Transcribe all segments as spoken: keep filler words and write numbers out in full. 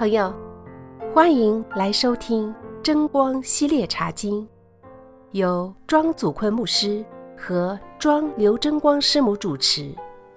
朋友，欢迎来收听真光系列茶经，由庄祖坤牧师和庄刘真光师母主持。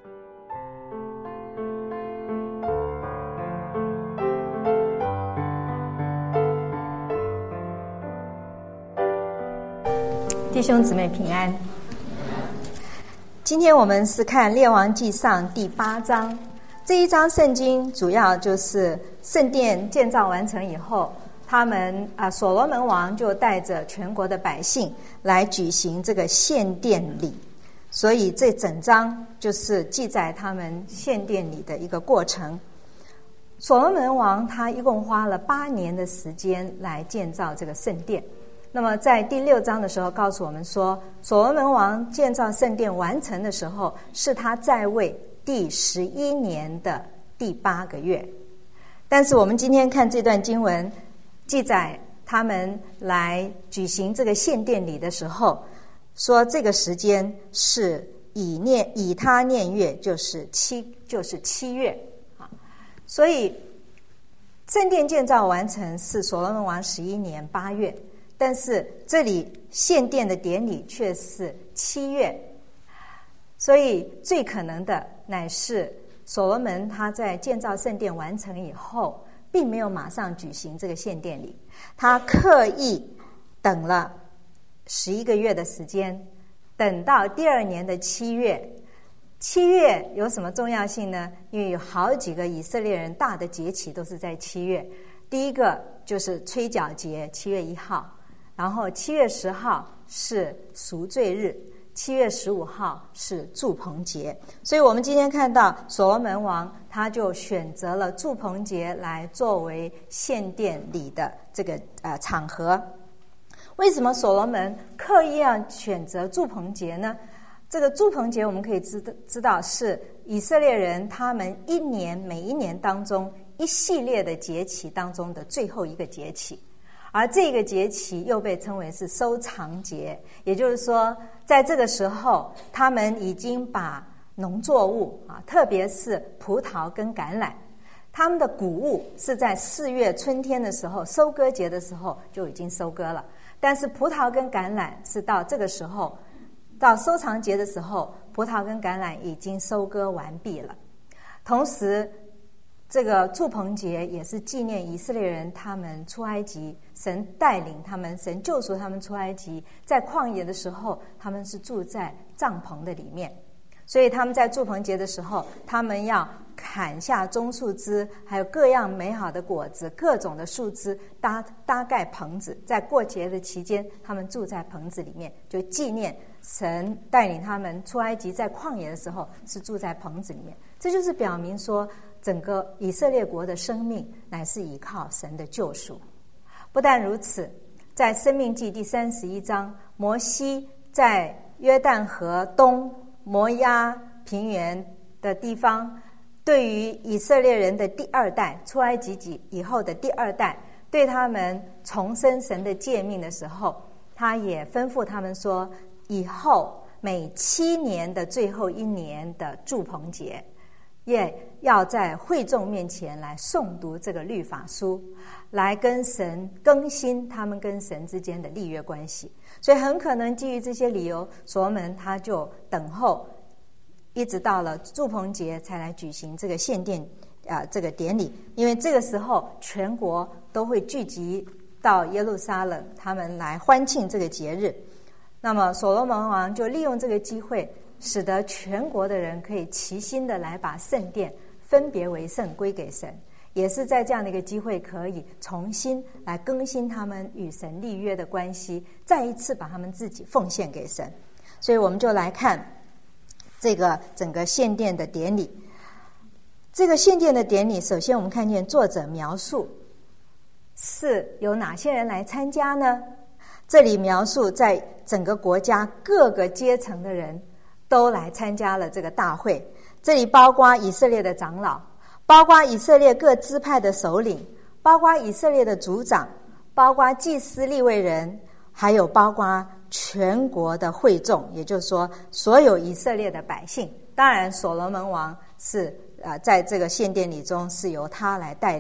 弟兄姊妹平安。今天我们是看《列王纪上》第八章。这一章圣经主要就是圣殿建造完成以后，他们啊，所罗门王就带着全国的百姓来举行这个献殿礼，所以这整章就是记载他们献殿礼的一个过程。所罗门王他一共花了八年的时间来建造这个圣殿。那么在第六章的时候告诉我们说，所罗门王建造圣殿完成的时候，是他在位第十一年的第八个月。但是我们今天看这段经文，记载他们来举行这个献殿礼的时候，说这个时间是以念以他念月，就是七就是七月啊。所以圣殿建造完成是所罗门王十一年八月，但是这里献殿的典礼却是七月，所以最可能的乃是所罗门他在建造圣殿完成以后，并没有马上举行这个献殿礼，他刻意等了十一个月的时间，等到第二年的七月。七月有什么重要性呢？因为有好几个以色列人大的节期都是在七月。第一个就是吹角节，七月一号，然后七月十号是赎罪日，七月十五号是住棚节。所以我们今天看到所罗门王他就选择了住棚节来作为献殿礼的这个呃场合。为什么所罗门刻意要选择住棚节呢？这个住棚节我们可以知知道是以色列人他们一年每一年当中一系列的节期当中的最后一个节期，而这个节期又被称为是收藏节，也就是说在这个时候他们已经把农作物啊，特别是葡萄跟橄榄，他们的谷物是在四月春天的时候收割节的时候就已经收割了，但是葡萄跟橄榄是到这个时候到收藏节的时候，葡萄跟橄榄已经收割完毕了。同时这个住棚节也是纪念以色列人他们出埃及，神带领他们，神救赎他们出埃及，在旷野的时候他们是住在帐篷的里面，所以他们在住棚节的时候，他们要砍下棕树枝，还有各样美好的果子，各种的树枝搭搭盖棚子，在过节的期间他们住在棚子里面，就纪念神带领他们出埃及，在旷野的时候是住在棚子里面。这就是表明说整个以色列国的生命乃是依靠神的救赎。不但如此，在申命记第三十一章，摩西在约旦河东摩押平原的地方，对于以色列人的第二代出埃及以后的第二代，对他们重申神的诫命的时候，他也吩咐他们说，以后每七年的最后一年的住棚节，也要在会众面前来诵读这个律法书，来跟神更新他们跟神之间的立约关系。所以很可能基于这些理由，所罗门他就等候一直到了住棚节才来举行这个献殿啊、呃、这个典礼，因为这个时候全国都会聚集到耶路撒冷，他们来欢庆这个节日。那么所罗门王就利用这个机会，使得全国的人可以齐心的来把圣殿分别为圣归给神，也是在这样的一个机会可以重新来更新他们与神立约的关系，再一次把他们自己奉献给神。所以我们就来看这个整个献殿的典礼。这个献殿的典礼，首先我们看见作者描述是有哪些人来参加呢？这里描述在整个国家各个阶层的人都来参加了这个大会，这里包括以色列的长老，包括以色列各支派的首领，包括以色列的族长，包括祭司利未人，还有包括全国的会众，也就是说所有以色列的百姓。当然所罗门王是呃，在这个献殿礼中是由他来带领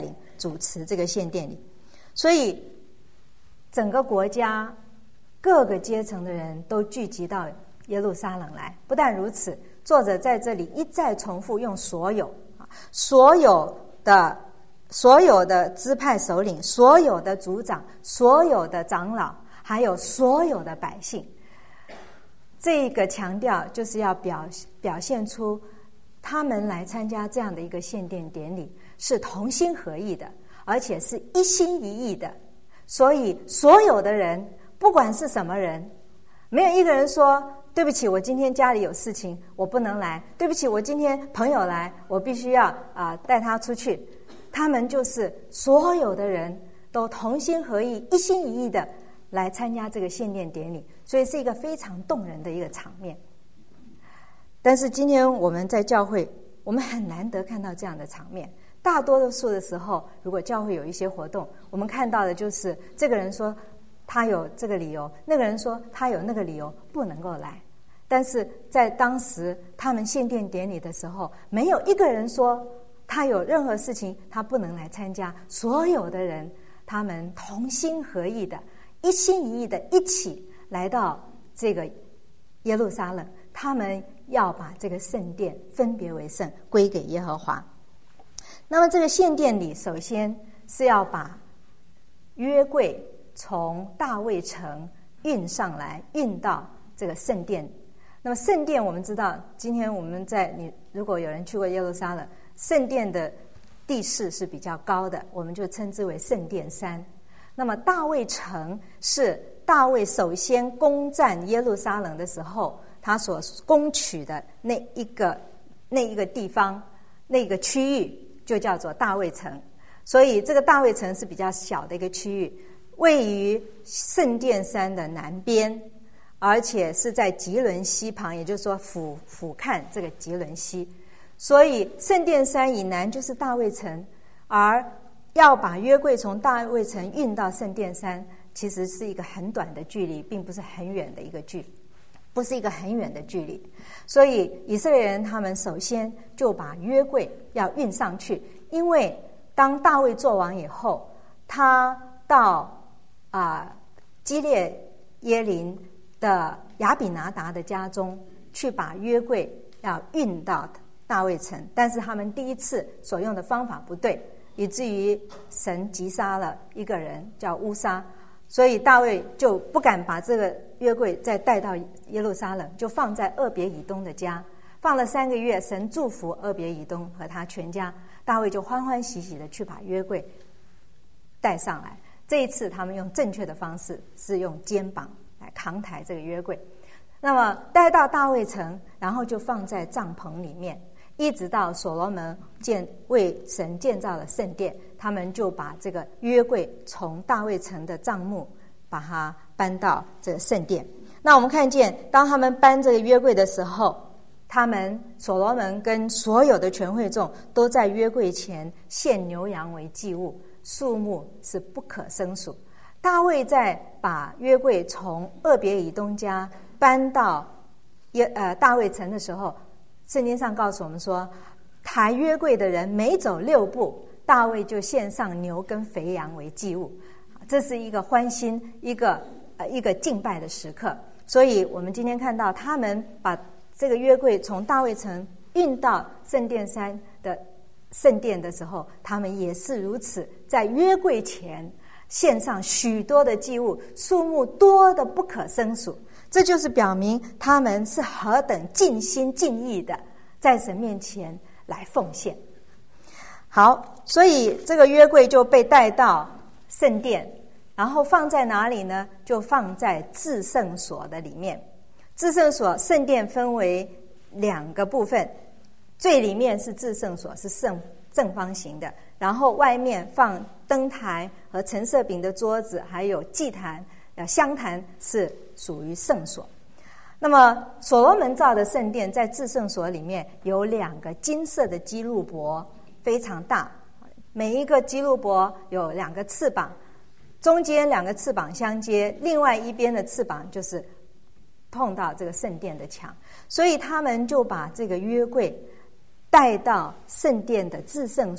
主持这个献殿礼。所以整个国家各个阶层的人都聚集到耶路撒冷来。不但如此，作者在这里一再重复用所有所有的所有的支派首领，所有的族长，所有的长老，还有所有的百姓。这个强调就是要表表现出他们来参加这样的一个献殿典礼是同心合意的，而且是一心一意的。所以所有的人，不管是什么人，没有一个人说对不起，我今天家里有事情，我不能来。对不起，我今天朋友来，我必须要啊、呃、带他出去。他们就是所有的人都同心合意、一心一意的来参加这个献殿典礼，所以是一个非常动人的一个场面。但是今天我们在教会，我们很难得看到这样的场面。大多数的时候，如果教会有一些活动，我们看到的就是这个人说他有这个理由，那个人说他有那个理由不能够来。但是在当时他们献殿典礼的时候，没有一个人说他有任何事情他不能来参加，所有的人他们同心合意的、一心一意的一起来到这个耶路撒冷，他们要把这个圣殿分别为圣，归给耶和华。那么这个献殿礼首先是要把约柜从大卫城运上来，运到这个圣殿。那么圣殿我们知道，今天我们在你如果有人去过耶路撒冷，圣殿的地势是比较高的，我们就称之为圣殿山。那么大卫城是大卫首先攻占耶路撒冷的时候，他所攻取的那一个那一个地方，那个区域就叫做大卫城。所以这个大卫城是比较小的一个区域，位于圣殿山的南边，而且是在吉伦溪旁，也就是说俯俯瞰这个吉伦溪。所以圣殿山以南就是大卫城，而要把约柜从大卫城运到圣殿山，其实是一个很短的距离，并不是很远的一个距离，不是一个很远的距离。所以以色列人他们首先就把约柜要运上去，因为当大卫做王以后，他到啊、呃、基列耶琳的亚比拿达的家中去把约柜要运到大卫城，但是他们第一次所用的方法不对，以至于神击杀了一个人叫乌撒，所以大卫就不敢把这个约柜再带到耶路撒冷，就放在俄别以东的家，放了三个月。神祝福俄别以东和他全家，大卫就欢欢喜喜的去把约柜带上来。这一次他们用正确的方式，是用肩膀来扛抬这个约柜。那么带到大卫城，然后就放在帐篷里面，一直到所罗门建为神建造了圣殿，他们就把这个约柜从大卫城的帐幕把它搬到这个圣殿。那我们看见，当他们搬这个约柜的时候，他们所罗门跟所有的全会众都在约柜前献牛羊为祭物，数目是不可胜数。大卫在把约柜从俄别以东家搬到耶呃大卫城的时候，圣经上告诉我们说，抬约柜的人每走六步，大卫就献上牛跟肥羊为祭物。这是一个欢欣，一个呃一个敬拜的时刻。所以我们今天看到他们把这个约柜从大卫城运到圣殿山的圣殿的时候，他们也是如此，在约柜前献上许多的祭物，数目多的不可胜数。这就是表明他们是何等尽心尽意的在神面前来奉献。好，所以这个约柜就被带到圣殿，然后放在哪里呢？就放在至圣所的里面。至圣所，圣殿分为两个部分，最里面是至圣所，是正正方形的，然后外面放灯台和陈设饼的桌子，还有祭坛、呃香坛，是属于圣所。那么所罗门造的圣殿在至圣所里面有两个金色的基路伯，非常大，每一个基路伯有两个翅膀，中间两个翅膀相接，另外一边的翅膀就是碰到这个圣殿的墙，所以他们就把这个约柜带到圣殿的至圣所，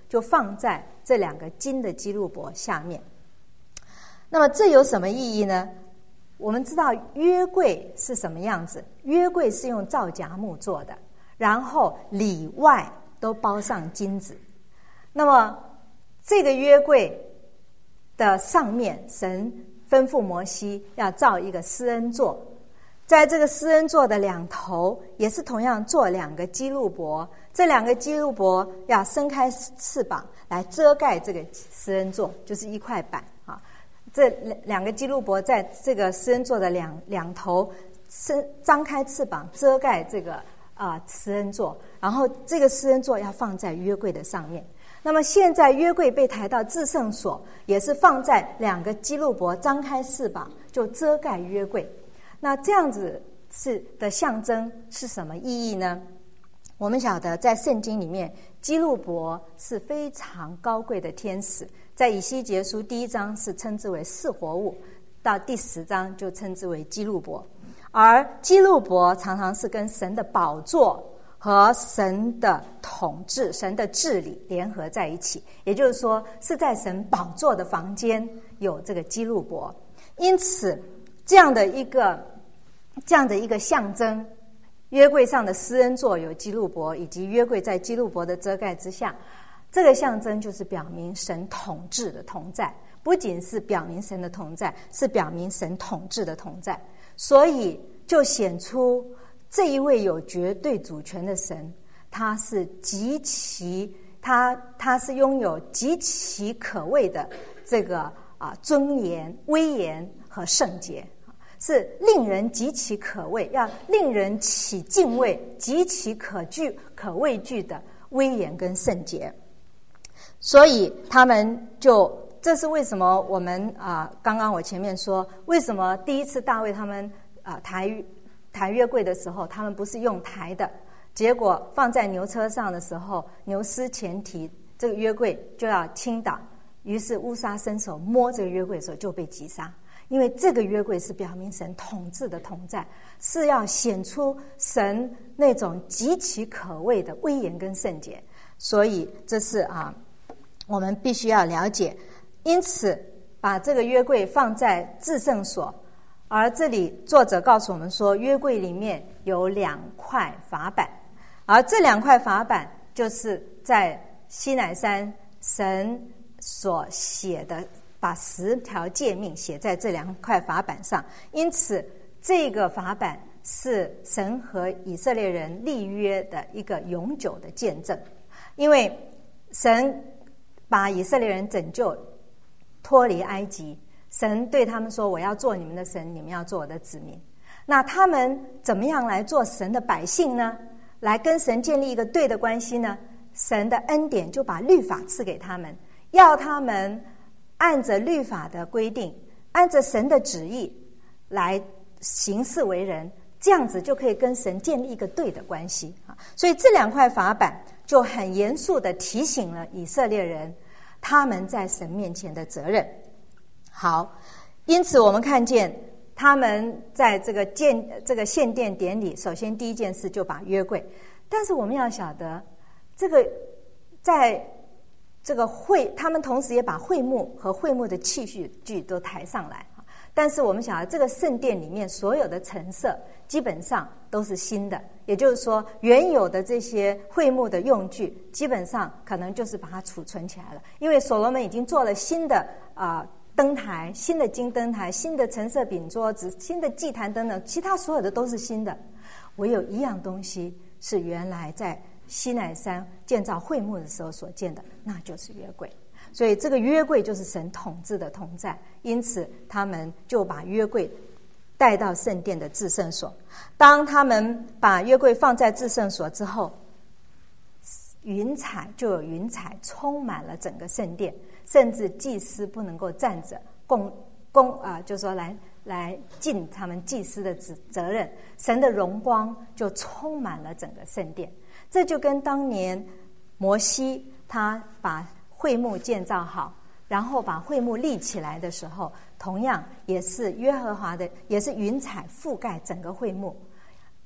就放在这两个金的基路伯下面。那么这有什么意义呢？我们知道约柜是什么样子，约柜是用皂荚木做的，然后里外都包上金子。那么这个约柜的上面，神吩咐摩西要造一个施恩座，在这个施恩座的两头也是同样做两个基路伯，这两个基路伯要伸开翅膀来遮盖这个施恩座，就是一块板啊。这两个基路伯在这个施恩座的两两头伸张开翅膀遮盖这个啊施恩座，然后这个施恩座要放在约柜的上面。那么现在约柜被抬到至圣所，也是放在两个基路伯张开翅膀就遮盖约柜。那这样子是的象征是什么意义呢？我们晓得在圣经里面，基路伯是非常高贵的天使，在以西结书第一章是称之为四活物，到第十章就称之为基路伯。而基路伯常常是跟神的宝座和神的统治、神的治理联合在一起，也就是说是在神宝座的房间有这个基路伯。因此这样的一个这样的一个象征，约柜上的施恩座有基路伯，以及约柜在基路伯的遮盖之下，这个象征就是表明神统治的同在，不仅是表明神的同在，是表明神统治的同在。所以就显出这一位有绝对主权的神，他是极其他他是拥有极其可畏的这个啊尊严、威严和圣洁，是令人极其可畏，要令人起敬畏、极其可惧、可畏惧的威严跟圣洁。所以他们就，这是为什么我们啊，刚刚我前面说，为什么第一次大卫他们啊抬抬约柜的时候，他们不是用抬的，结果放在牛车上的时候，牛失前蹄，这个约柜就要倾倒，于是乌撒伸手摸这个约柜的时候就被击杀。因为这个约柜是表明神统治的同在，是要显出神那种极其可畏的威严跟圣洁，所以这是啊我们必须要了解。因此把这个约柜放在至圣所，而这里作者告诉我们说，约柜里面有两块法板，而这两块法板就是在西乃山神所写的，把十条诫命写在这两块法板上，因此这个法板是神和以色列人立约的一个永久的见证。因为神把以色列人拯救脱离埃及，神对他们说，我要做你们的神，你们要做我的子民。那他们怎么样来做神的百姓呢？来跟神建立一个对的关系呢？神的恩典就把律法赐给他们，要他们按着律法的规定，按着神的旨意来行事为人，这样子就可以跟神建立一个对的关系。所以这两块法板就很严肃地提醒了以色列人他们在神面前的责任。好，因此我们看见他们在这个建这个献殿典礼，首先第一件事就把约柜，但是我们要晓得，这个在这个会，他们同时也把会幕和会幕的器具具都抬上来。但是我们晓得，这个圣殿里面所有的陈设基本上都是新的，也就是说，原有的这些会幕的用具，基本上可能就是把它储存起来了。因为所罗门已经做了新的啊、呃、灯台、新的金灯台、新的陈设饼桌子、新的祭坛等等，其他所有的都是新的。唯有一样东西是原来在西乃山建造会幕的时候所建的，那就是约柜。所以这个约柜就是神统治的同在，因此他们就把约柜带到圣殿的至圣所。当他们把约柜放在至圣所之后，云彩就有云彩充满了整个圣殿，甚至祭司不能够站着供供啊，就是说来来尽他们祭司的责任。神的荣光就充满了整个圣殿。这就跟当年摩西他把会幕建造好，然后把会幕立起来的时候，同样也是耶和华的，也是云彩覆盖整个会幕。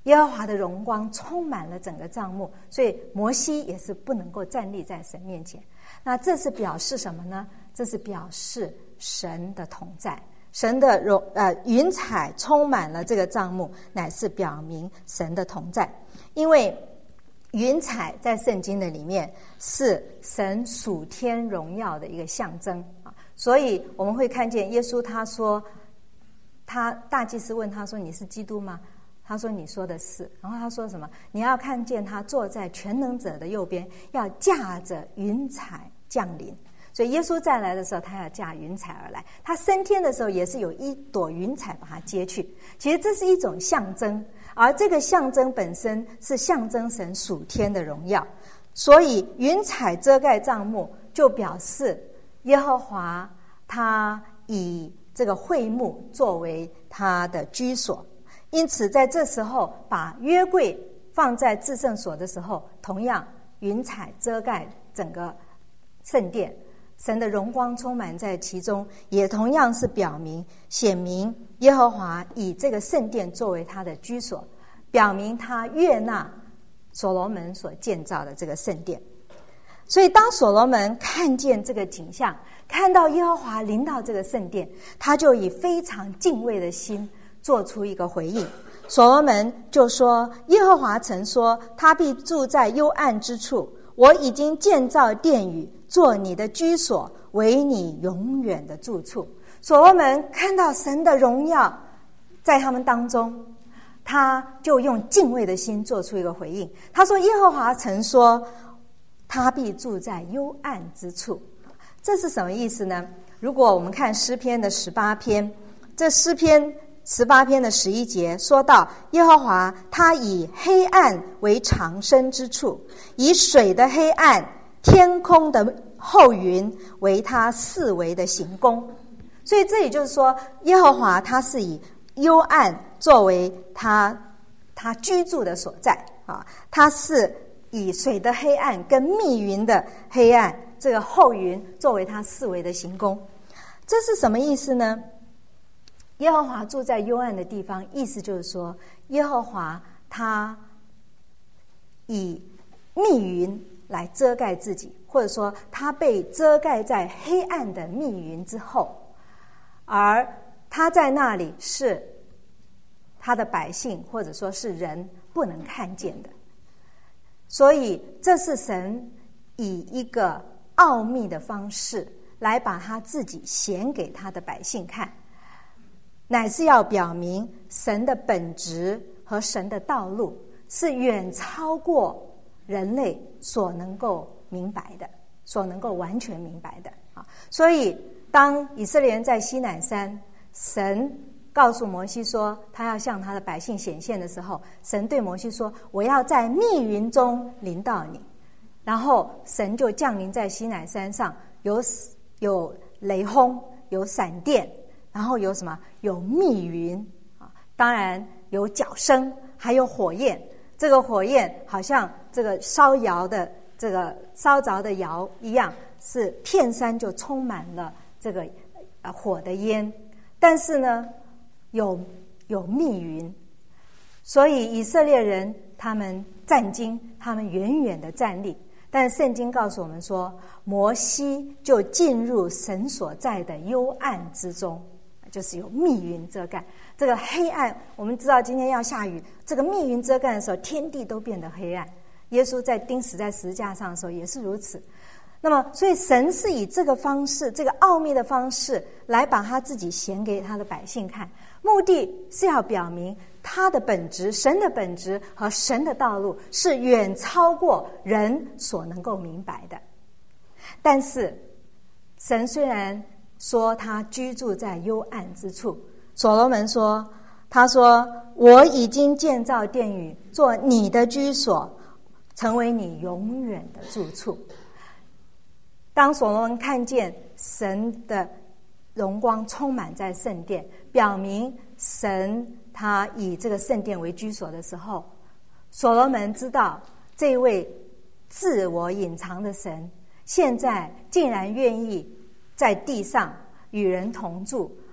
耶和华的荣光充满了整个帐幕，所以摩西也是不能够站立在神面前。那这是表示什么呢？这是表示神的同在，神的荣呃云彩充满了这个帐幕，乃是表明神的同在。因为云彩在圣经的里面是神属天荣耀的一个象征啊，所以我们会看见耶稣他说，他大祭司问他说：“你是基督吗？”他说：“你说的是。”然后他说什么？你要看见他坐在全能者的右边，要驾着云彩降临。所以耶稣再来的时候，他要驾云彩而来。他升天的时候，也是有一朵云彩把他接去。其实这是一种象征，而这个象征本身是象征神属天的荣耀。所以云彩遮盖帐幕，就表示耶和华他以这个会幕作为他的居所。因此在这时候把约柜放在至圣所的时候，同样云彩遮盖整个圣殿，神的荣光充满在其中，也同样是表明显明耶和华以这个圣殿作为他的居所，表明他悦纳所罗门所建造的这个圣殿。所以当所罗门看见这个景象，看到耶和华临到这个圣殿，他就以非常敬畏的心做出一个回应。所罗门就说：“耶和华曾说，他必住在幽暗之处，我已经建造殿宇，做你的居所，为你永远的住处。”所罗门看到神的荣耀在他们当中，他就用敬畏的心做出一个回应。他说：“耶和华曾说，他必住在幽暗之处。”这是什么意思呢？如果我们看诗篇的十八篇，这诗篇十八篇的十一节说到，耶和华他以黑暗为藏身之处，以水的黑暗、天空的厚云为他四围的行宫。所以这里就是说，耶和华他是以幽暗作为他他居住的所在啊，他是以水的黑暗跟密云的黑暗，这个厚云作为他四围的行宫。这是什么意思呢？耶和华住在幽暗的地方，意思就是说，耶和华他以密云来遮盖自己，或者说他被遮盖在黑暗的密云之后，而他在那里是他的百姓或者说是人不能看见的。所以这是神以一个奥秘的方式来把他自己显给他的百姓看，乃是要表明神的本质和神的道路是远超过人类所能够明白的，所能够完全明白的啊！所以当以色列人在西乃山，神告诉摩西说他要向他的百姓显现的时候，神对摩西说：“我要在密云中临到你。”然后神就降临在西乃山上，有有雷轰，有闪电，然后有什么？有密云啊，当然有角声，还有火焰。这个火焰好像这个烧窑的这个烧着的窑一样，是片山就充满了这个呃火的烟。但是呢，有有密云，所以以色列人他们战惊，他们远远的站立。但圣经告诉我们说，摩西就进入神所在的幽暗之中，就是有密云遮盖。这个黑暗，我们知道今天要下雨，这个密云遮盖的时候，天地都变得黑暗。耶稣在钉死在十字架上的时候也是如此。那么所以神是以这个方式，这个奥秘的方式来把他自己显给他的百姓看，目的是要表明他的本质，神的本质和神的道路是远超过人所能够明白的。但是神虽然说他居住在幽暗之处，所罗门说，他说我已经建造殿宇，做你的居所，成为你永远的住处。当所罗门看见神的荣光充满在圣殿，表明神他以这个圣殿为居所的时候，所罗门知道这位自我隐藏的神现在竟然愿意在地上与人同住，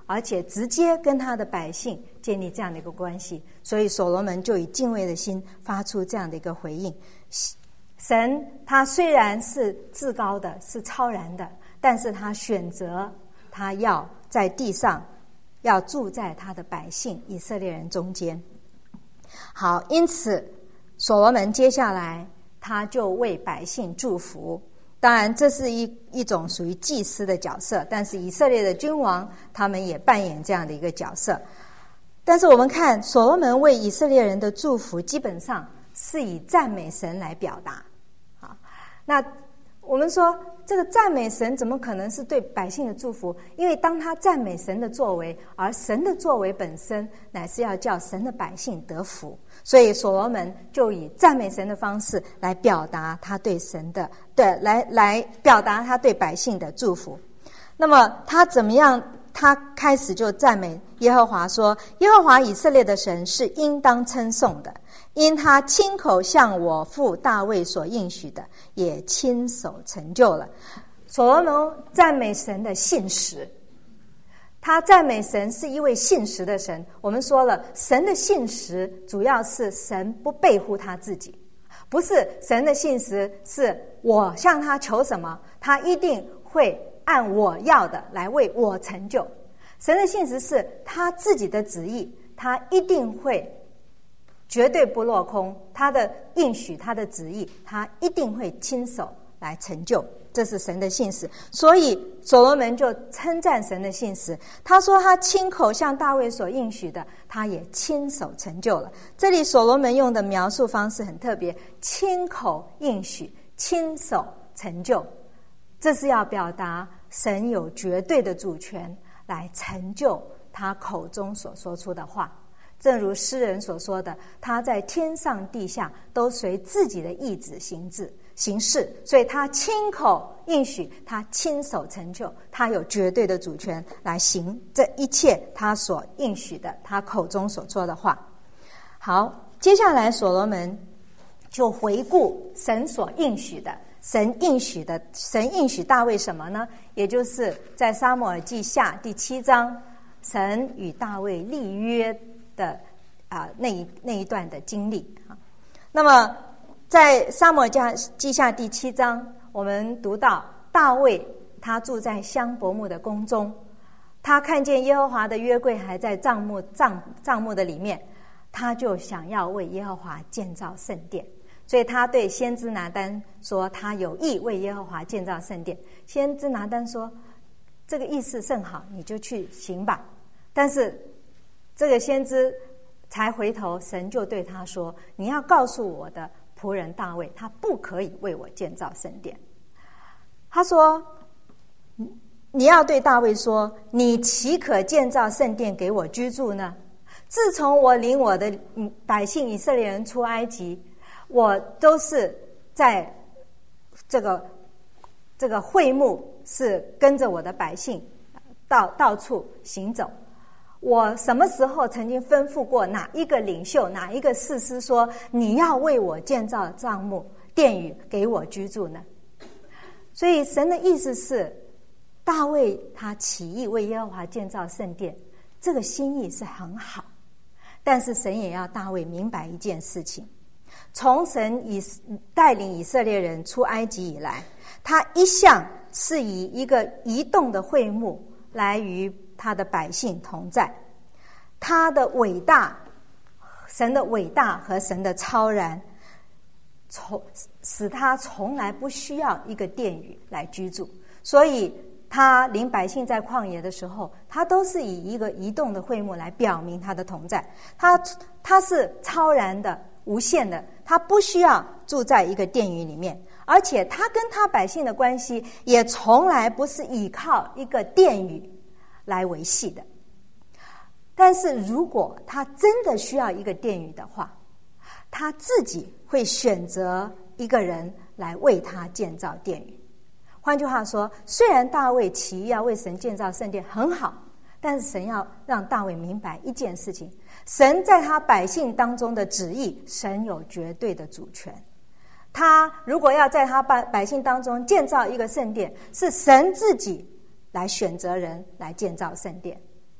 而且直接跟他的百姓建立这样的一个关系。所以所罗门就以敬畏的心发出这样的一个回应。神他虽然是至高的，是超然的，但是他选择他要在地上，要住在他的百姓以色列人中间。好，因此所罗门接下来他就为百姓祝福。当然这是一一种属于祭司的角色，但是以色列的君王他们也扮演这样的一个角色。但是我们看所罗门为以色列人的祝福基本上是以赞美神来表达。好，那我们说这个赞美神怎么可能是对百姓的祝福？因为当他赞美神的作为，而神的作为本身乃是要叫神的百姓得福，所以所罗门就以赞美神的方式来表达他对神的对来来表达他对百姓的祝福。那么他怎么样？他开始就赞美耶和华说，耶和华以色列的神是应当称颂的，因他亲口向我父大卫所应许的也亲手成就了。所罗门赞美神的信实，他赞美神是一位信实的神。我们说了，神的信实主要是神不背乎他自己，不是神的信实是我向他求什么，他一定会按我要的来为我成就。神的信实是他自己的旨意，他一定会绝对不落空，他的应许，他的旨意，他一定会亲手来成就，这是神的信实。所以所罗门就称赞神的信实，他说他亲口向大卫所应许的，他也亲手成就了。这里所罗门用的描述方式很特别，亲口应许，亲手成就，这是要表达神有绝对的主权来成就他口中所说出的话。正如诗人所说的，他在天上地下都随自己的意志行事行事，所以他亲口应许，他亲手成就，他有绝对的主权来行这一切他所应许的，他口中所说的话。好，接下来所罗门就回顾神所应许的，神应许的，神应许大卫什么呢？也就是在撒母耳记下第七章，神与大卫立约的啊、呃、那一那一段的经历啊。那么在撒母耳记下第七章，我们读到大卫他住在香柏木的宫中，他看见耶和华的约柜还在帐幕帐帐幕的里面，他就想要为耶和华建造圣殿。所以他对先知拿单说，他有意为耶和华建造圣殿。先知拿单说，这个意思甚好，你就去行吧。但是这个先知才回头，神就对他说，你要告诉我的仆人大卫，他不可以为我建造圣殿。他说，你要对大卫说，你岂可建造圣殿给我居住呢？自从我领我的百姓以色列人出埃及，我都是在这个这个会幕是跟着我的百姓到到处行走。我什么时候曾经吩咐过哪一个领袖，哪一个士师说，你要为我建造帐幕殿宇给我居住呢？所以神的意思是，大卫他起意为耶和华建造圣殿，这个心意是很好，但是神也要大卫明白一件事情，从神以带领以色列人出埃及以来，他一向是以一个移动的会幕来与他的百姓同在。他的伟大，神的伟大和神的超然，从使他从来不需要一个殿宇来居住。所以他领百姓在旷野的时候，他都是以一个移动的会幕来表明他的同在。他他是超然的、无限的，他不需要住在一个殿宇里面，而且他跟他百姓的关系也从来不是依靠一个殿宇来维系的。但是如果他真的需要一个殿宇的话，他自己会选择一个人来为他建造殿宇。换句话说，虽然大卫起意要为神建造圣殿很好，但是神要让大卫明白一件事情，神在他百姓当中的旨意，神有绝对的主权。他如果要在他百百姓当中建造一个圣殿，是神自己来选择人来建造圣殿。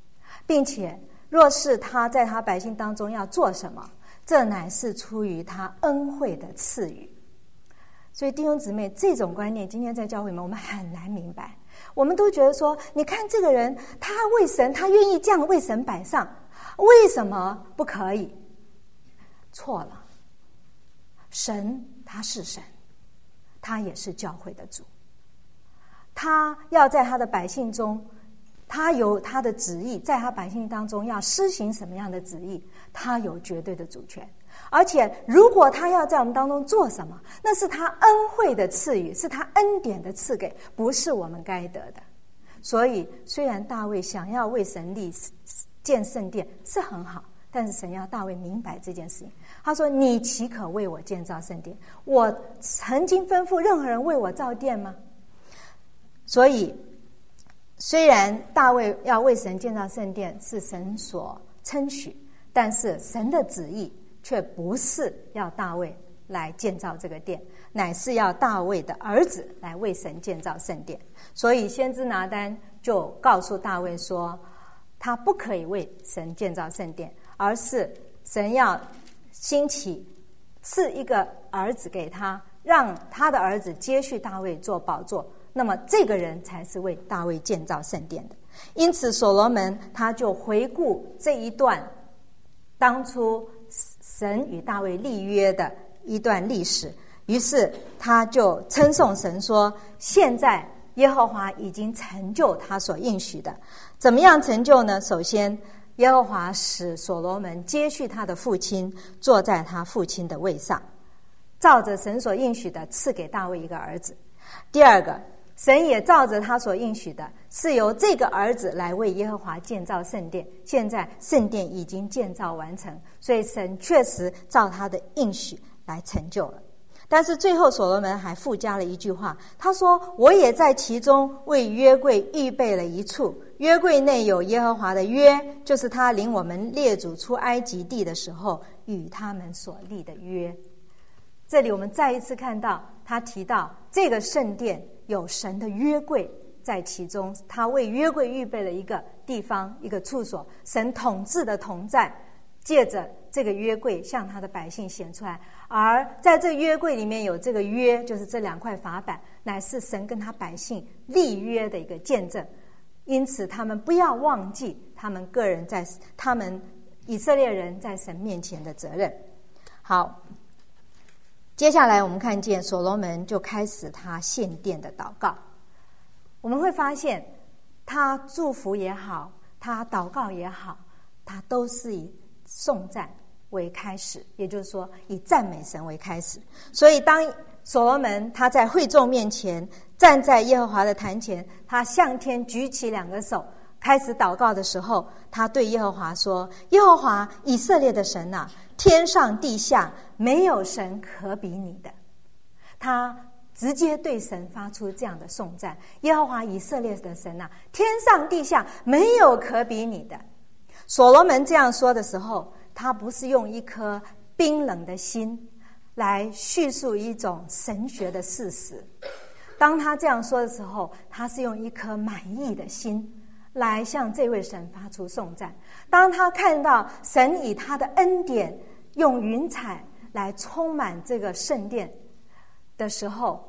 并且若是他在他百姓当中要做什么，这乃是出于他恩惠的赐予。所以弟兄姊妹，这种观念今天在教会里面我们很难明白。我们都觉得说，你看这个人，他为神，他愿意这样为神摆上，为什么不可以？错了，神他是神，他也是教会的主，他要在他的百姓中，他有他的旨意，在他百姓当中要施行什么样的旨意，他有绝对的主权。而且如果他要在我们当中做什么，那是他恩惠的赐予，是他恩典的赐给，不是我们该得的。所以虽然大卫想要为神立建圣殿是很好，但是神要大卫明白这件事情。他说，你岂可为我建造圣殿？我曾经吩咐任何人为我造殿吗？所以虽然大卫要为神建造圣殿是神所称许，但是神的旨意却不是要大卫来建造这个殿，乃是要大卫的儿子来为神建造圣殿。所以先知拿单就告诉大卫说，他不可以为神建造圣殿，而是神要兴起赐一个儿子给他，让他的儿子接续大卫做宝座，那么这个人才是为大卫建造圣殿的。因此所罗门他就回顾这一段当初神与大卫立约的一段历史，于是他就称颂神说，现在耶和华已经成就他所应许的。怎么样成就呢？首先耶和华使所罗门接续他的父亲，坐在他父亲的位上，照着神所应许的赐给大卫一个儿子。第二个，神也照着他所应许的，是由这个儿子来为耶和华建造圣殿。现在圣殿已经建造完成，所以神确实照他的应许来成就了。但是最后所罗门还附加了一句话，他说，我也在其中为约柜预备了一处，约柜内有耶和华的约，就是他领我们列祖出埃及地的时候与他们所立的约。这里我们再一次看到他提到这个圣殿有神的约柜在其中，他为约柜预备了一个地方，一个处所，神统治的同在借着这个约柜向他的百姓显出来。而在这约柜里面有这个约，就是这两块法板，乃是神跟他百姓立约的一个见证。因此他们不要忘记他们个人在他们以色列人在神面前的责任。好，接下来我们看见所罗门就开始他献殿的祷告。我们会发现他祝福也好，他祷告也好，他都是以颂赞为开始，也就是说以赞美神为开始。所以当所罗门他在会众面前站在耶和华的坛前，他向天举起两个手开始祷告的时候，他对耶和华说，耶和华以色列的神啊，天上地下没有神可比你的。他直接对神发出这样的颂赞，耶和华以色列的神啊，天上地下没有可比你的。所罗门这样说的时候，他不是用一颗冰冷的心来叙述一种神学的事实。当他这样说的时候，他是用一颗满意的心来向这位神发出颂赞。当他看到神以他的恩典用云彩来充满这个圣殿的时候，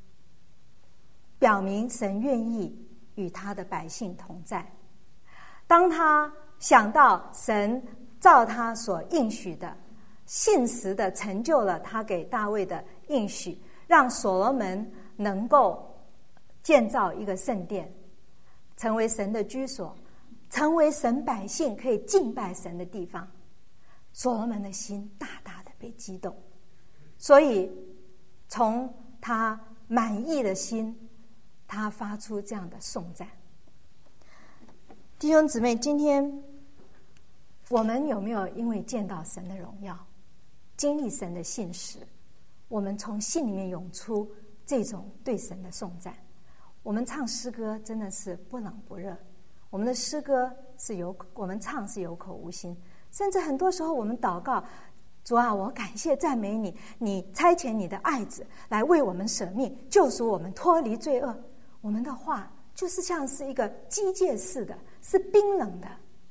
表明神愿意与他的百姓同在。当他想到神照他所应许的信实的成就了他给大卫的应许，让所罗门能够建造一个圣殿，成为神的居所，成为神百姓可以敬拜神的地方，所罗门的心大大的被激动。所以从他满意的心，他发出这样的颂赞。弟兄姊妹，今天我们有没有因为见到神的荣耀，经历神的信实，我们从心里面涌出这种对神的颂赞？我们唱诗歌真的是不冷不热，我们的诗歌是有我们唱是有口无心，甚至很多时候我们祷告，主啊，我感谢赞美你，你差遣你的爱子来为我们舍命，救赎我们脱离罪恶。我们的话就是像是一个机械式的，是冰冷的，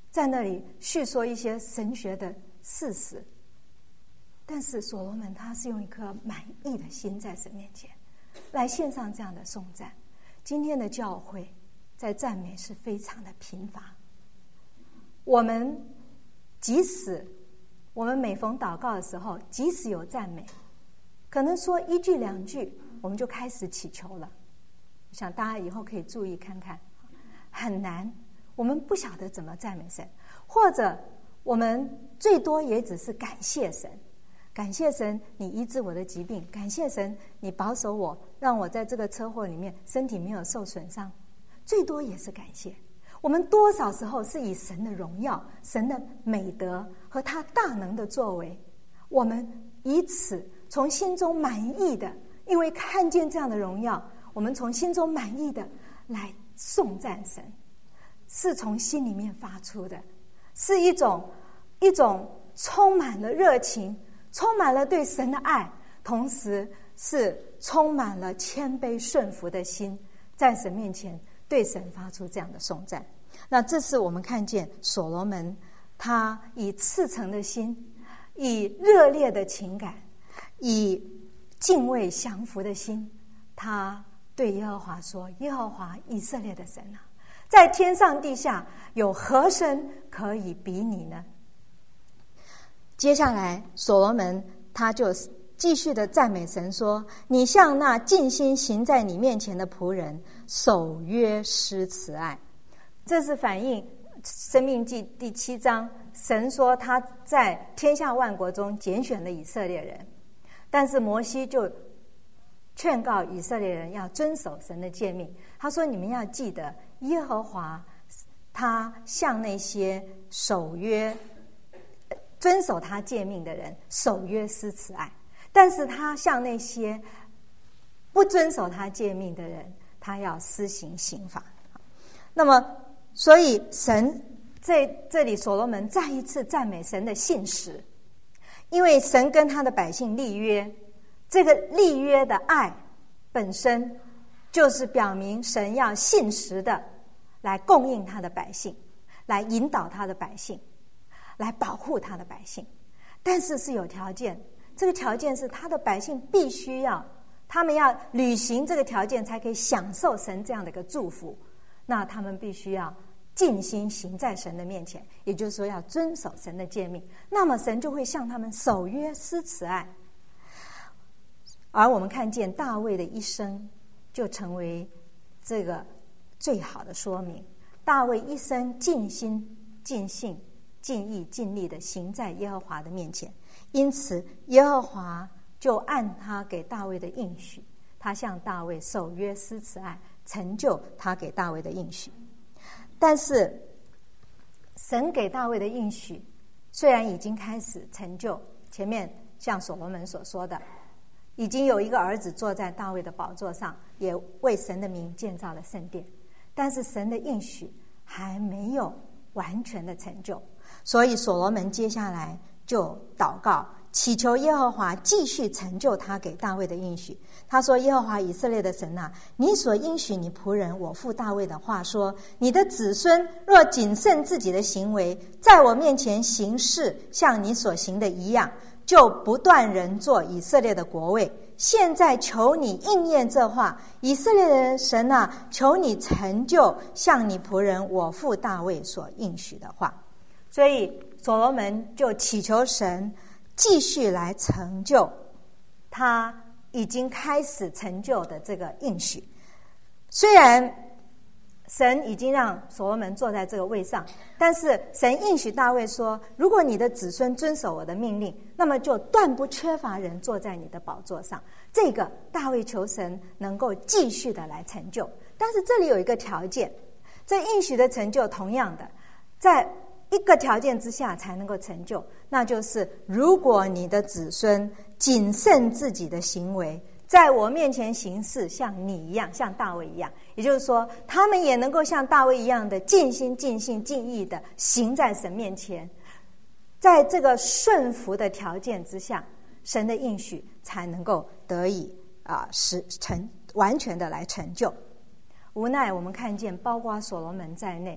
在那里叙说一些神学的事实。但是所罗门他是用一颗满意的心在神面前来献上这样的颂赞。今天的教会在赞美是非常的贫乏，我们即使我们每逢祷告的时候，即使有赞美，可能说一句两句我们就开始祈求了。我想大家以后可以注意看看，很难，我们不晓得怎么赞美神，或者我们最多也只是感谢神，感谢神你医治我的疾病，感谢神你保守我，让我在这个车祸里面身体没有受损伤，最多也是感谢。我们多少时候是以神的荣耀、神的美德和他大能的作为，我们以此从心中满意的，因为看见这样的荣耀，我们从心中满意的来颂赞神，是从心里面发出的，是一种一种充满了热情，充满了对神的爱，同时是充满了谦卑顺服的心，在神面前对神发出这样的颂赞。那这是我们看见所罗门他以赤诚的心，以热烈的情感，以敬畏降服的心，他对耶和华说：耶和华以色列的神啊，在天上地下有何神可以比你呢？接下来所罗门他就继续的赞美神说：你向那尽心行在你面前的仆人守约施慈爱。这是反映申命记第七章，神说他在天下万国中拣选了以色列人，但是摩西就劝告以色列人要遵守神的诫命。他说：你们要记得耶和华他向那些守约遵守他诫命的人守约施慈爱，但是他向那些不遵守他诫命的人，他要施行刑罚。那么所以神在这里，所罗门再一次赞美神的信实，因为神跟他的百姓立约，这个立约的爱本身就是表明神要信实的来供应他的百姓，来引导他的百姓，来保护他的百姓。但是是有条件，这个条件是他的百姓必须要，他们要履行这个条件才可以享受神这样的一个祝福。那他们必须要尽心行在神的面前，也就是说要遵守神的诫命，那么神就会向他们守约施慈爱。而我们看见大卫的一生就成为这个最好的说明。大卫一生尽心尽性尽意尽力的行在耶和华的面前，因此耶和华就按他给大卫的应许，他向大卫守约施慈爱，成就他给大卫的应许。但是神给大卫的应许虽然已经开始成就，前面像所罗门所说的，已经有一个儿子坐在大卫的宝座上，也为神的名建造了圣殿，但是神的应许还没有完全的成就。所以所罗门接下来就祷告，祈求耶和华继续成就他给大卫的应许。他说：耶和华以色列的神啊，你所应许你仆人我父大卫的话说，你的子孙若谨慎自己的行为，在我面前行事像你所行的一样，就不断人做以色列的国位。现在求你应验这话，以色列的神啊，求你成就像你仆人我父大卫所应许的话。所以所罗门就祈求神继续来成就他已经开始成就的这个应许。虽然神已经让所罗门坐在这个位上，但是神应许大卫说，如果你的子孙遵守我的命令，那么就断不缺乏人坐在你的宝座上。这个大卫求神能够继续的来成就，但是这里有一个条件，这应许的成就同样的在一个条件之下才能够成就，那就是如果你的子孙谨慎自己的行为，在我面前行事像你一样，像大卫一样，也就是说他们也能够像大卫一样的尽心尽性尽意的行在神面前，在这个顺服的条件之下，神的应许才能够得以啊实成完全的来成就。无奈我们看见包括所罗门在内，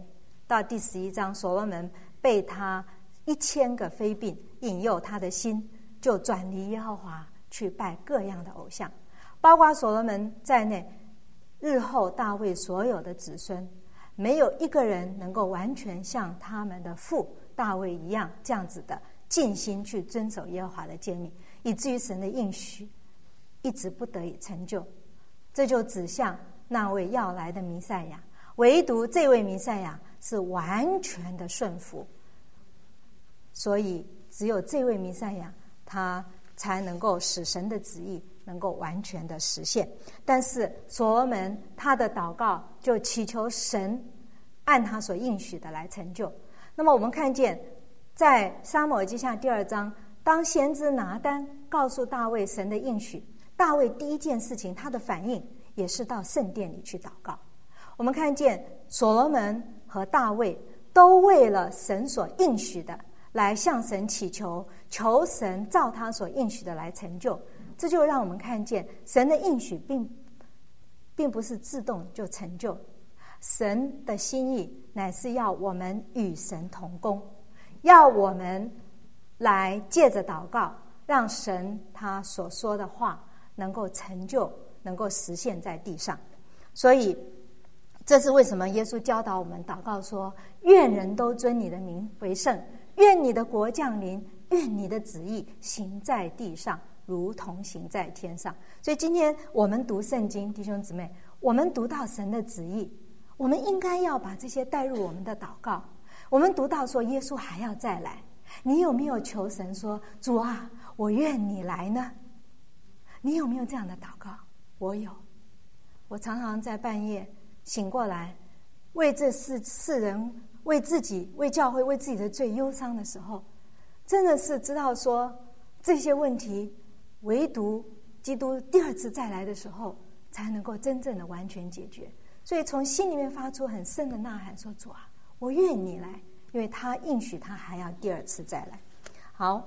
到第十一章，所罗门被他一千个妃嫔引诱他的心，就转离耶和华，去拜各样的偶像。包括所罗门在内，日后大卫所有的子孙，没有一个人能够完全像他们的父大卫一样，这样子的尽心去遵守耶和华的诫命，以至于神的应许一直不得以成就。这就指向那位要来的弥赛亚，唯独这位弥赛亚是完全的顺服，所以只有这位弥赛亚，他才能够使神的旨意能够完全的实现。但是所罗门他的祷告就祈求神按他所应许的来成就。那么我们看见在撒母耳记下第二章，当先知拿单告诉大卫神的应许，大卫第一件事情他的反应也是到圣殿里去祷告。我们看见所罗门和大卫都为了神所应许的来向神祈求，求神照他所应许的来成就。这就让我们看见神的应许并并不是自动就成就，神的心意乃是要我们与神同工，要我们来借着祷告，让神他所说的话能够成就，能够实现在地上。所以这是为什么耶稣教导我们祷告说，愿人都尊你的名为圣，愿你的国降临，愿你的旨意行在地上，如同行在天上。所以今天我们读圣经，弟兄姊妹，我们读到神的旨意，我们应该要把这些带入我们的祷告。我们读到说耶稣还要再来，你有没有求神说，主啊，我愿你来呢？你有没有这样的祷告？我有。我常常在半夜醒过来，为这世世人，为自己，为教会，为自己的罪忧伤的时候，真的是知道说这些问题唯独基督第二次再来的时候才能够真正的完全解决。所以从心里面发出很深的呐喊说，主啊，我愿你来，因为他应许他还要第二次再来。好，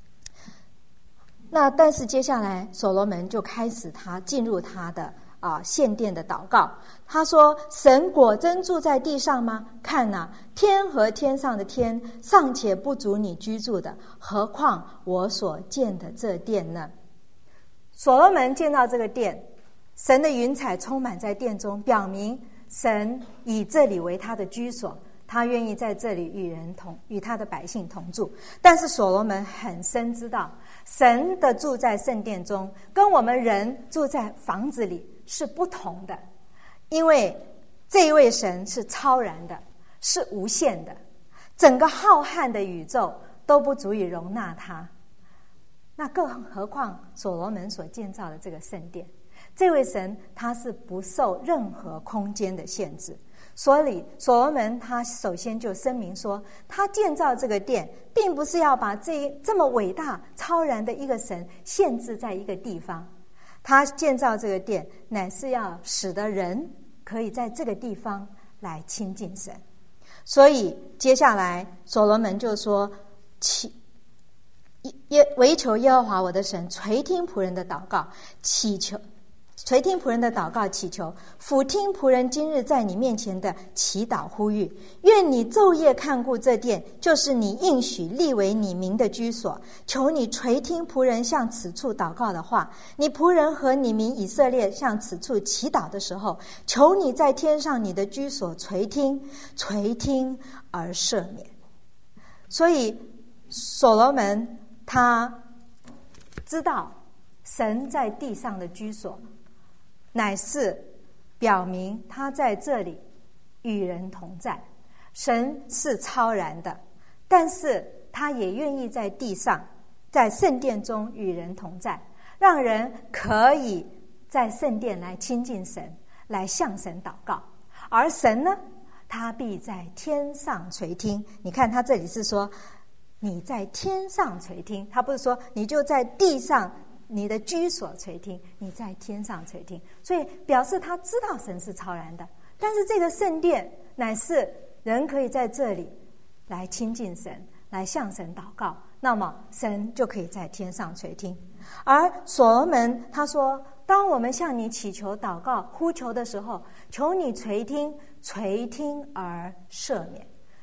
那但是接下来所罗门就开始他进入他的啊献殿的祷告。他说，神果真住在地上吗？看哪，天和天上的天尚且不足你居住的，何况我所建的这殿呢？所罗门见到这个殿，神的云彩充满在殿中，表明神以这里为他的居所，他愿意在这里与人同与他的百姓同住。但是所罗门很深知道，神的住在圣殿中跟我们人住在房子里是不同的，因为这一位神是超然的，是无限的，整个浩瀚的宇宙都不足以容纳他，那更何况所罗门所建造的这个圣殿。这位神他是不受任何空间的限制，所以所罗门他首先就声明说，他建造这个殿并不是要把这这么伟大超然的一个神限制在一个地方，他建造这个殿乃是要使得人可以在这个地方来亲近神。所以接下来所罗门就说，祈耶唯求耶和华我的神垂听仆人的祷告，祈求垂听仆人的祷告祈求，俯听仆人今日在你面前的祈祷呼吁，愿你昼夜看顾这殿，就是你应许立为你名的居所。求你垂听仆人向此处祷告的话，你仆人和你民以色列向此处祈祷的时候，求你在天上你的居所垂听，垂听而赦免。所以所罗门他知道神在地上的居所乃是表明他在这里与人同在，神是超然的，但是他也愿意在地上，在圣殿中与人同在，让人可以在圣殿来亲近神，来向神祷告。而神呢，他必在天上垂听。你看他这里是说你在天上垂听，他不是说你就在地上你的居所垂听，你在天上垂听，所以表示他知道神是超然的。但是这个圣殿乃是人可以在这里来亲近神，来向神祷告，那么神就可以在天上垂听。而所罗门他说，当我们向你祈求祷告呼求的时候，求你垂听，垂听而赦免。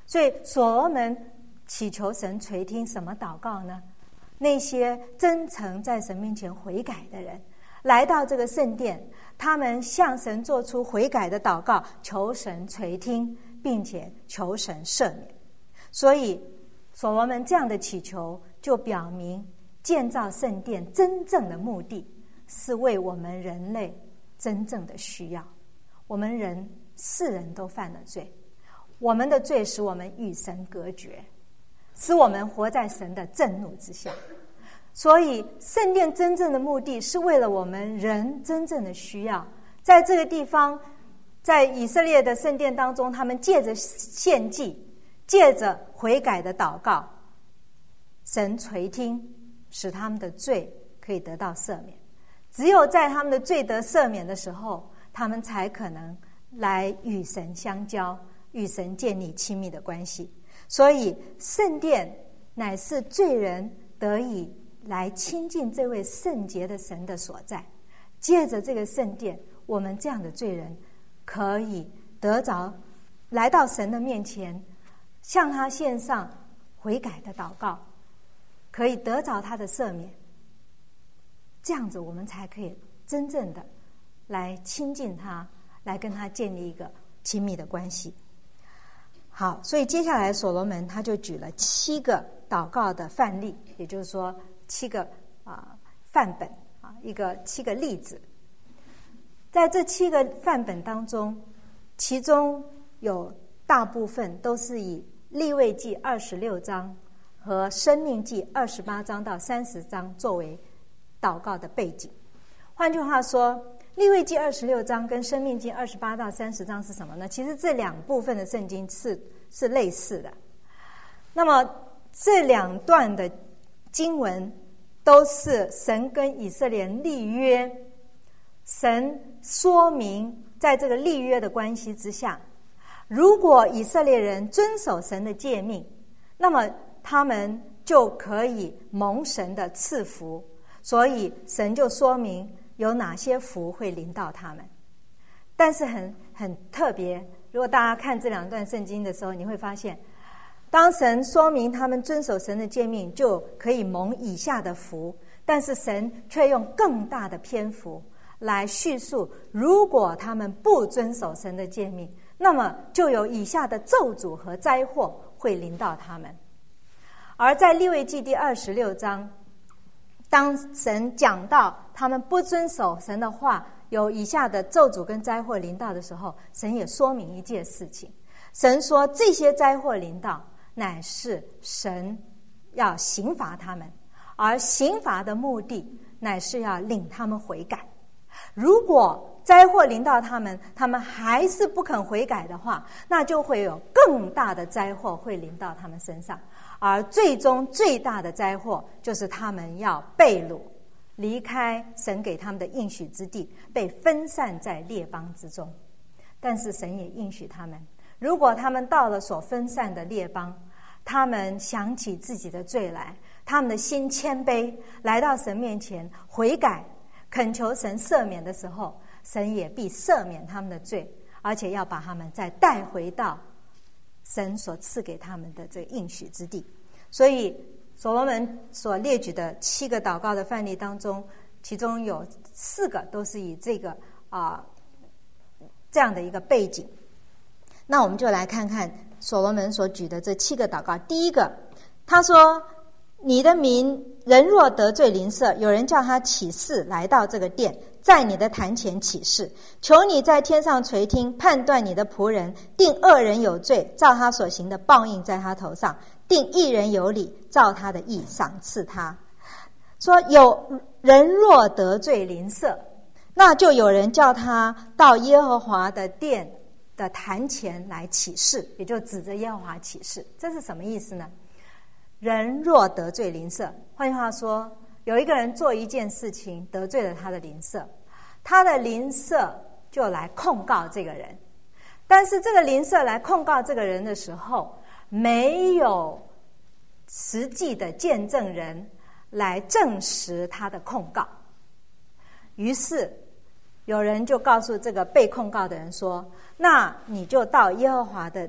所以所罗门祈求神垂听什么祷告呢？那些真诚在神面前悔改的人，来到这个圣殿，他们向神做出悔改的祷告，求神垂听，并且求神赦免。所以所罗门这样的祈求，就表明建造圣殿真正的目的是为我们人类真正的需要。我们人世人都犯了罪，我们的罪使我们与神隔绝，使我们活在神的震怒之下。所以圣殿真正的目的是为了我们人真正的需要。在这个地方，在以色列的圣殿当中，他们借着献祭，借着悔改的祷告，神垂听，使他们的罪可以得到赦免。只有在他们的罪得赦免的时候，他们才可能来与神相交，与神建立亲密的关系。所以圣殿乃是罪人得以来亲近这位圣洁的神的所在。借着这个圣殿，我们这样的罪人可以得着来到神的面前，向他献上悔改的祷告，可以得着他的赦免。这样子我们才可以真正的来亲近他，来跟他建立一个亲密的关系。好，所以接下来所罗门他就举了七个祷告的范例，也就是说七个啊、呃、范本啊，一个七个例子。在这七个范本当中，其中有大部分都是以利未记二十六章和申命记二十八章到三十章作为祷告的背景。换句话说，利未记二十六章跟申命记二十八到三十章是什么呢？其实这两部分的圣经是是类似的。那么这两段的经文都是神跟以色列人立约，神说明在这个立约的关系之下，如果以色列人遵守神的诫命，那么他们就可以蒙神的赐福。所以神就说明有哪些福会临到他们。但是很很特别，如果大家看这两段圣经的时候，你会发现，当神说明他们遵守神的诫命就可以蒙以下的福，但是神却用更大的篇幅来叙述，如果他们不遵守神的诫命，那么就有以下的咒诅和灾祸会临到他们。而在利未记第二十六章，当神讲到他们不遵守神的话，有以下的咒诅跟灾祸临到的时候，神也说明一件事情。神说这些灾祸临到，乃是神要刑罚他们，而刑罚的目的乃是要领他们悔改。如果灾祸临到他们，他们还是不肯悔改的话，那就会有更大的灾祸会临到他们身上。而最终最大的灾祸就是他们要被掳，离开神给他们的应许之地，被分散在列邦之中。但是神也应许他们，如果他们到了所分散的列邦，他们想起自己的罪来，他们的心谦卑，来到神面前悔改，恳求神赦免的时候，神也必赦免他们的罪，而且要把他们再带回到神所赐给他们的这个应许之地。所以所罗门所列举的七个祷告的范例当中，其中有四个都是以这个啊、呃、这样的一个背景。那我们就来看看所罗门所举的这七个祷告。第一个，他说，你的民人若得罪邻舍，有人叫他起誓来到这个殿，在你的坛前起誓，求你在天上垂听，判断你的仆人，定恶人有罪，照他所行的报应在他头上，定义人有理，照他的义赏赐他。说有人若得罪邻舍，那就有人叫他到耶和华的殿的坛前来起誓，也就指着耶和华起誓。这是什么意思呢？人若得罪邻舍，换句话说，有一个人做一件事情得罪了他的邻舍，他的邻舍就来控告这个人。但是这个邻舍来控告这个人的时候，没有实际的见证人来证实他的控告。于是有人就告诉这个被控告的人说，那你就到耶和华的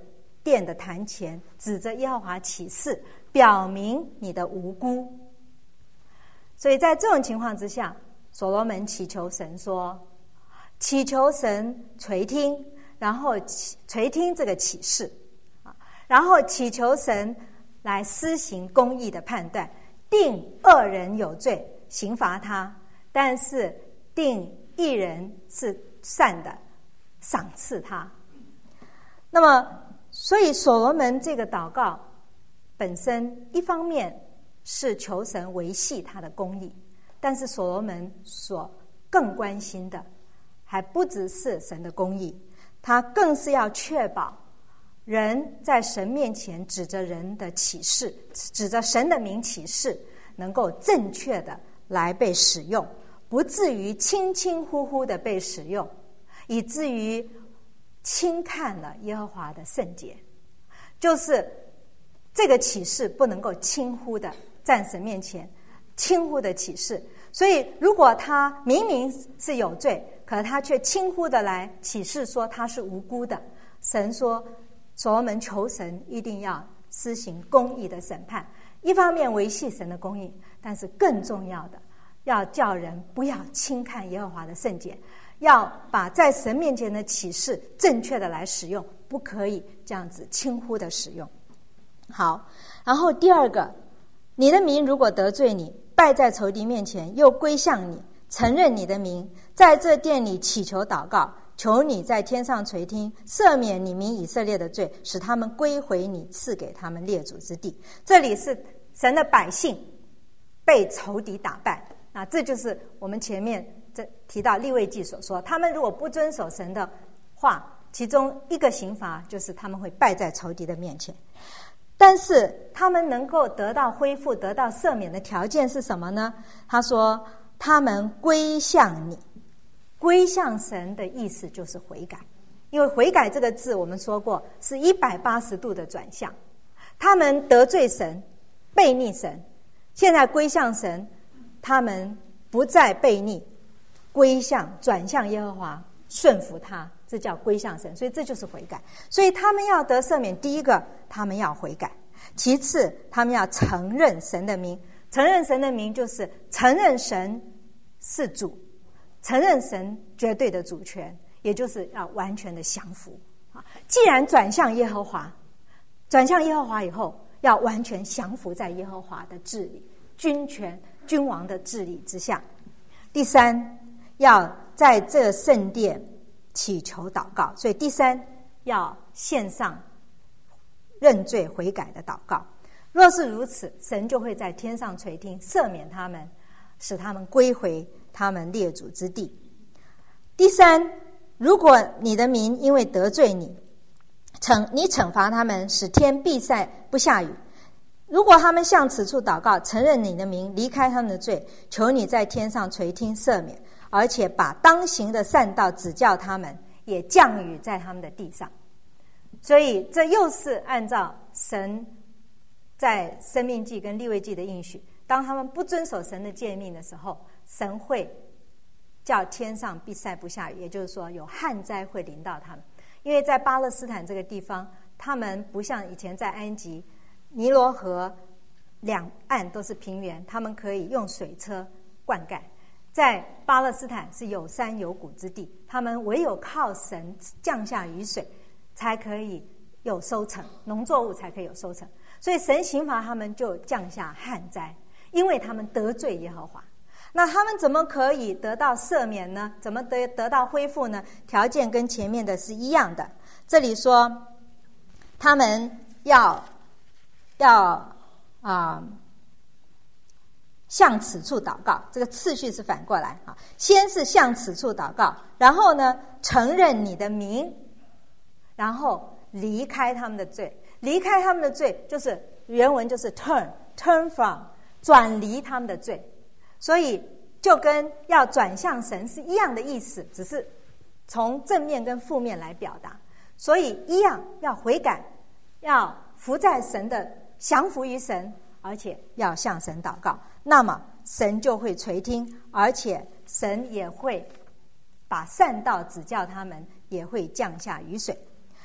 殿的坛前，指着耶和华起誓，表明你的无辜。所以在这种情况之下，所罗门祈求神说，祈求神垂听，然后垂听这个启示，然后祈求神来施行公义的判断，定恶人有罪，刑罚他，但是定义人是善的，赏赐他。那么所以所罗门这个祷告本身一方面是求神维系他的公义，但是所罗门所更关心的还不只是神的公义，他更是要确保人在神面前指着人的启示，指着神的名启示，能够正确的来被使用，不至于轻轻忽忽的被使用，以至于轻看了耶和华的圣洁。就是这个启示不能够轻忽的在神面前轻忽的启示。所以如果他明明是有罪，可他却轻忽的来启示说他是无辜的，神说所罗门求神一定要施行公义的审判，一方面维系神的公义，但是更重要的要叫人不要轻看耶和华的圣洁，要把在神面前的启示正确的来使用，不可以这样子轻忽的使用。好，然后第二个，你的名如果得罪你，败在仇敌面前，又归向你，承认你的名，在这殿里祈求祷告，求你在天上垂听，赦免你民以色列的罪，使他们归回你赐给他们列祖之地。这里是神的百姓被仇敌打败，那这就是我们前面这提到利未记所说，他们如果不遵守神的话，其中一个刑罚就是他们会败在仇敌的面前。但是他们能够得到恢复，得到赦免的条件是什么呢？他说他们归向你。归向神的意思就是悔改，因为悔改这个字我们说过是一百八十度的转向。他们得罪神，悖逆神，现在归向神，他们不再悖逆，归向转向耶和华，顺服他，这叫归向神。所以这就是悔改。所以他们要得赦免，第一个他们要悔改，其次他们要承认神的名。承认神的名就是承认神是主，承认神绝对的主权，也就是要完全的降服。既然转向耶和华，转向耶和华以后，要完全降服在耶和华的治理、君权、君王的治理之下。第三，要在这圣殿祈求祷告，所以第三要献上认罪悔改的祷告。若是如此，神就会在天上垂听，赦免他们，使他们归回他们列祖之地。第三，如果你的民因为得罪你，惩你惩罚他们，使天闭塞不下雨，如果他们向此处祷告，承认你的名，离开他们的罪，求你在天上垂听赦免，而且把当行的善道指教他们，也降雨在他们的地上。所以这又是按照神在申命记跟利未记的应许，当他们不遵守神的诫命的时候，神会叫天上闭塞不下雨，也就是说有旱灾会临到他们。因为在巴勒斯坦这个地方，他们不像以前在埃及，尼罗河两岸都是平原，他们可以用水车灌溉。在巴勒斯坦是有山有谷之地，他们唯有靠神降下雨水才可以有收成，农作物才可以有收成。所以神刑罚他们就降下旱灾，因为他们得罪耶和华。那他们怎么可以得到赦免呢？怎么得得到恢复呢？条件跟前面的是一样的。这里说他们要要啊、呃、向此处祷告，这个次序是反过来啊，先是向此处祷告，然后呢承认你的名，然后离开他们的罪。离开他们的罪就是原文就是 turn turn from 转离他们的罪，所以就跟要转向神是一样的意思，只是从正面跟负面来表达。所以一样要悔改，要服在神的，降服于神，而且要向神祷告，那么神就会垂听，而且神也会把善道指教他们，也会降下雨水。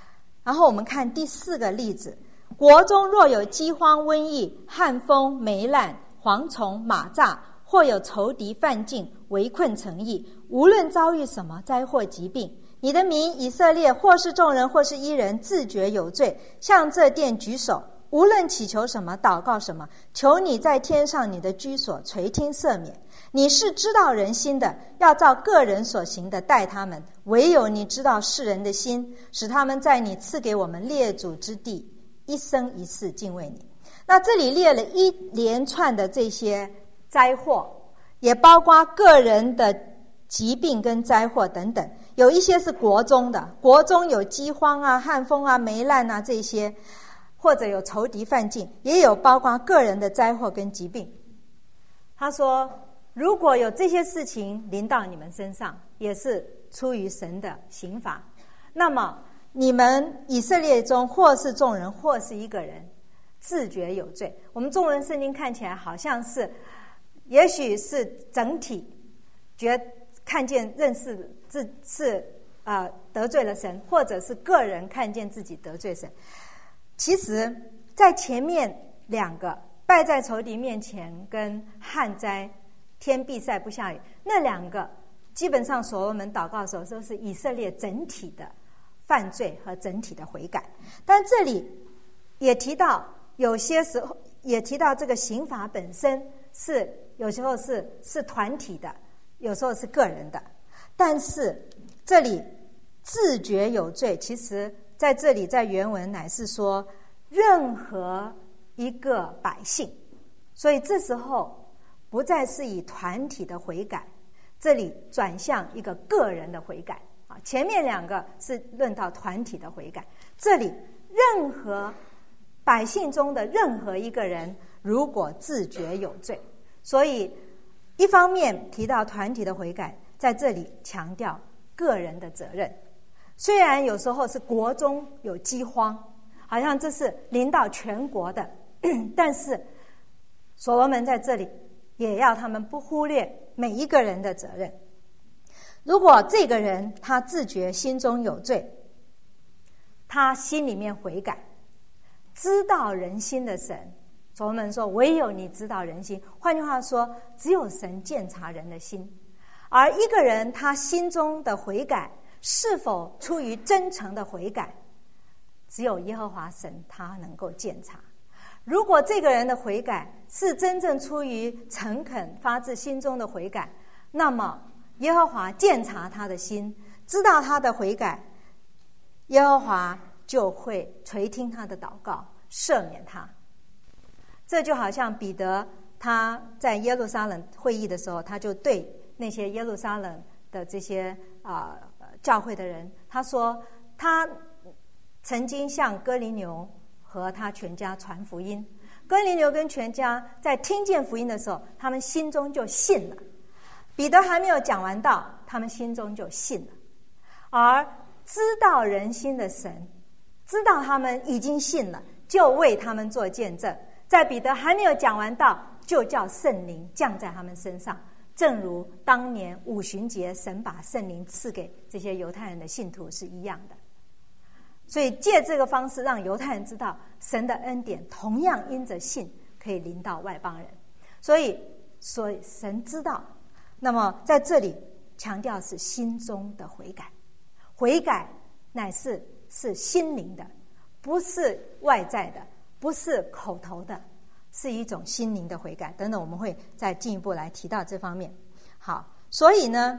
然后我们看第四个例子，国中若有饥荒、瘟疫、旱风、霉烂、蝗虫、马蚱，或有仇敌犯境，围困城邑，无论遭遇什么灾祸疾病，你的民以色列或是众人或是一人自觉有罪，向这殿举手，无论祈求什么祷告什么，求你在天上你的居所垂听赦免。你是知道人心的，要照个人所行的待他们，唯有你知道世人的心，使他们在你赐给我们列祖之地一生一世敬畏你。那这里列了一连串的这些灾祸，也包括个人的疾病跟灾祸等等，有一些是国中的，国中有饥荒啊、旱风啊、霉烂啊这些，或者有仇敌犯境，也有包括个人的灾祸跟疾病。他说如果有这些事情临到你们身上，也是出于神的刑罚，那么你们以色列中或是众人或是一个人自觉有罪。我们中文圣经看起来好像是也许是整体觉看见认识自是呃得罪了神，或者是个人看见自己得罪神。其实在前面两个败在仇敌面前跟旱灾天闭塞不下雨，那两个基本上所罗门祷告的时候都是以色列整体的犯罪和整体的悔改。但这里也提到有些时候也提到这个刑罚本身是有时候是是团体的，有时候是个人的。但是这里自觉有罪，其实在这里在原文乃是说任何一个百姓，所以这时候不再是以团体的悔改，这里转向一个个人的悔改啊。前面两个是论到团体的悔改，这里任何百姓中的任何一个人如果自觉有罪，所以一方面提到团体的悔改，在这里强调个人的责任。虽然有时候是国中有饥荒，好像这是临到全国的，但是所罗门在这里也要他们不忽略每一个人的责任。如果这个人他自觉心中有罪，他心里面悔改，知道人心的神，所罗门说唯有你知道人心，换句话说只有神鉴察人的心。而一个人他心中的悔改是否出于真诚的悔改，只有耶和华神他能够鉴察。如果这个人的悔改是真正出于诚恳发自心中的悔改，那么耶和华鉴察他的心，知道他的悔改，耶和华就会垂听他的祷告，赦免他。这就好像彼得他在耶路撒冷会议的时候，他就对那些耶路撒冷的这些啊、呃、教会的人，他说他曾经向哥尼流和他全家传福音，哥尼流跟全家在听见福音的时候，他们心中就信了。彼得还没有讲完道，他们心中就信了。而知道人心的神，知道他们已经信了，就为他们做见证。在彼得还没有讲完道，就叫圣灵降在他们身上，正如当年五旬节神把圣灵赐给这些犹太人的信徒是一样的。所以借这个方式让犹太人知道神的恩典同样因着信可以临到外邦人。所以所以神知道，那么在这里强调是心中的悔改，悔改乃是是心灵的，不是外在的，不是口头的，是一种心灵的悔改。等等我们会再进一步来提到这方面。好，所以呢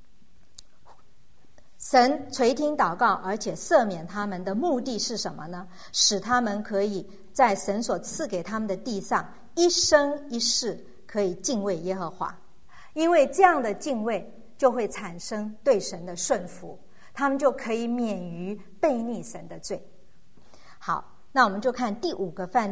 神垂听祷告而且赦免他们的目的是什么呢？使他们可以在神所赐给他们的地上一生一世可以敬畏耶和华。因为这样的敬畏就会产生对神的顺服，他们就可以免于悖逆神的罪。好，那我们就看第五个范例，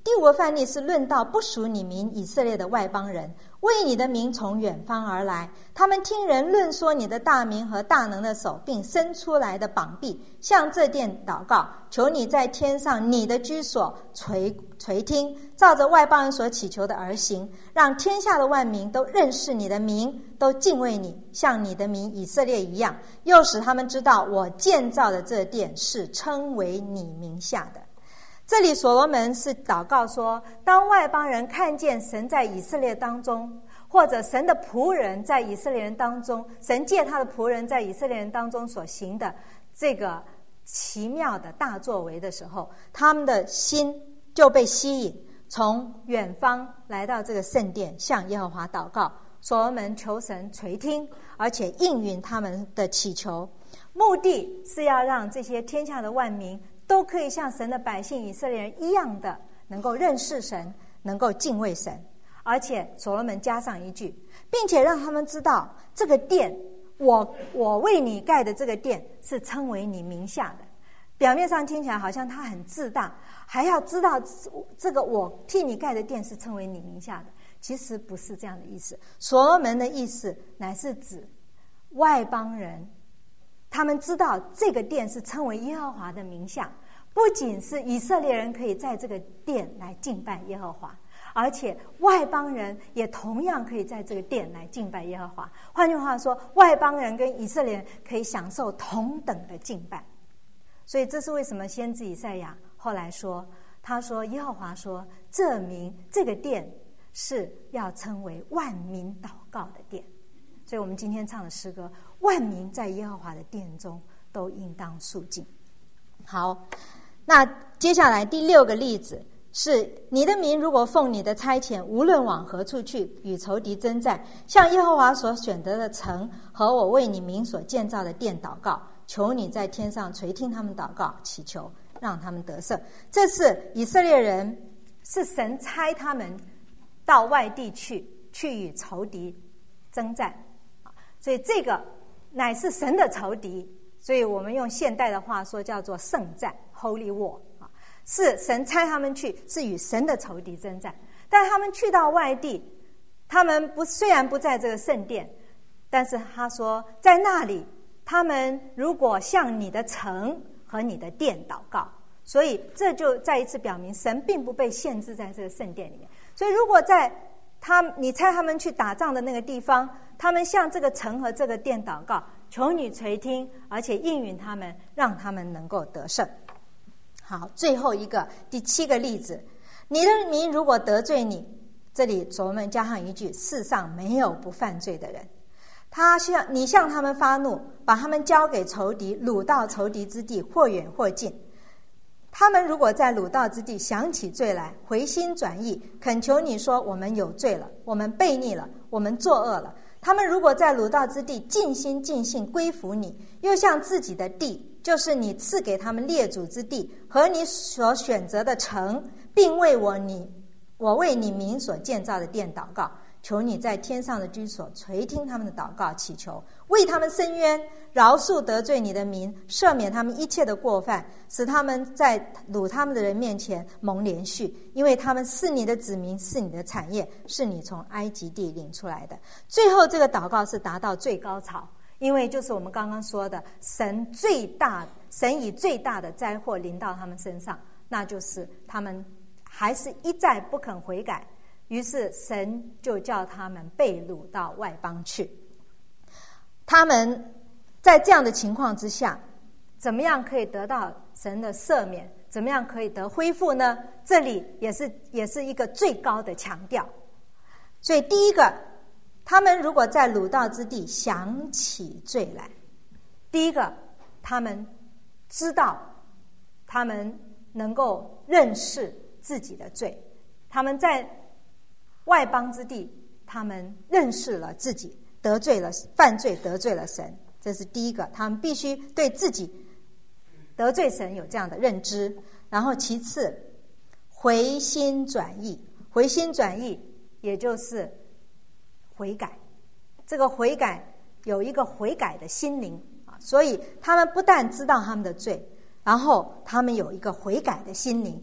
第五个范例是论到不属你民以色列的外邦人，为你的名从远方而来，他们听人论说你的大名和大能的手，并伸出来的膀臂，向这殿祷告，求你在天上你的居所垂垂听，照着外邦人所祈求的而行，让天下的万民都认识你的名，都敬畏你，像你的名以色列一样，又使他们知道我建造的这殿是称为你名下的。这里所罗门是祷告说，当外邦人看见神在以色列当中，或者神的仆人在以色列人当中，神借他的仆人在以色列人当中所行的这个奇妙的大作为的时候，他们的心就被吸引，从远方来到这个圣殿，向耶和华祷告。所罗门求神垂听，而且应允他们的祈求，目的是要让这些天下的万民都可以像神的百姓以色列人一样的能够认识神，能够敬畏神。而且所罗门加上一句，并且让他们知道这个殿，我我为你盖的这个殿是称为你名下的。表面上听起来好像他很自大，还要知道这个我替你盖的殿是称为你名下的，其实不是这样的意思。所罗门的意思乃是指外邦人，他们知道这个殿是称为耶和华的名下，不仅是以色列人可以在这个殿来敬拜耶和华，而且外邦人也同样可以在这个殿来敬拜耶和华。换句话说，外邦人跟以色列人可以享受同等的敬拜。所以这是为什么先知以赛亚后来说，他说耶和华说，这名这个殿是要称为万民祷告的殿。所以我们今天唱的诗歌，万民在耶和华的殿中都应当肃静。好，那接下来第六个例子是，你的民如果奉你的差遣，无论往何处去，与仇敌征战，向耶和华所选择的城和我为你名所建造的殿祷告，求你在天上垂听他们祷告，祈求让他们得胜。这是以色列人，是神差他们到外地去，去与仇敌征战。所以这个乃是神的仇敌，所以我们用现代的话说叫做圣战 Holy War， 是神差他们去，是与神的仇敌征战。但他们去到外地，他们不虽然不在这个圣殿，但是他说在那里他们如果向你的城和你的殿祷告，所以这就再一次表明神并不被限制在这个圣殿里面。所以如果在他你差他们去打仗的那个地方，他们向这个城和这个殿祷告，求你垂听，而且应允他们，让他们能够得胜。好，最后一个第七个例子，你的民如果得罪你，这里所罗门加上一句，世上没有不犯罪的人。他向你向他们发怒，把他们交给仇敌，掳到仇敌之地，或远或近。他们如果在掳到之地想起罪来，回心转意，恳求你说，我们有罪了，我们悖逆了，我们作恶了。他们如果在掳到之地尽心尽性归服你，又向自己的地，就是你赐给他们列祖之地和你所选择的城，并为我你我为你名所建造的殿祷告，求你在天上的居所垂听他们的祷告祈求，为他们伸冤，饶恕得罪你的民，赦免他们一切的过犯，使他们在掳他们的人面前蒙怜恤，因为他们是你的子民，是你的产业，是你从埃及地领出来的。最后这个祷告是达到最高潮，因为就是我们刚刚说的，神最大神以最大的灾祸临到他们身上，那就是他们还是一再不肯悔改，于是神就叫他们被掳到外邦去。他们在这样的情况之下，怎么样可以得到神的赦免？怎么样可以得恢复呢？这里也是也是一个最高的强调。所以第一个，他们如果在掳到之地想起罪来，第一个，他们知道，他们能够认识自己的罪，他们在外邦之地，他们认识了自己得罪了犯罪，得罪了神，这是第一个，他们必须对自己得罪神有这样的认知。然后其次，回心转意，回心转意也就是悔改，这个悔改有一个悔改的心灵啊，所以他们不但知道他们的罪，然后他们有一个悔改的心灵，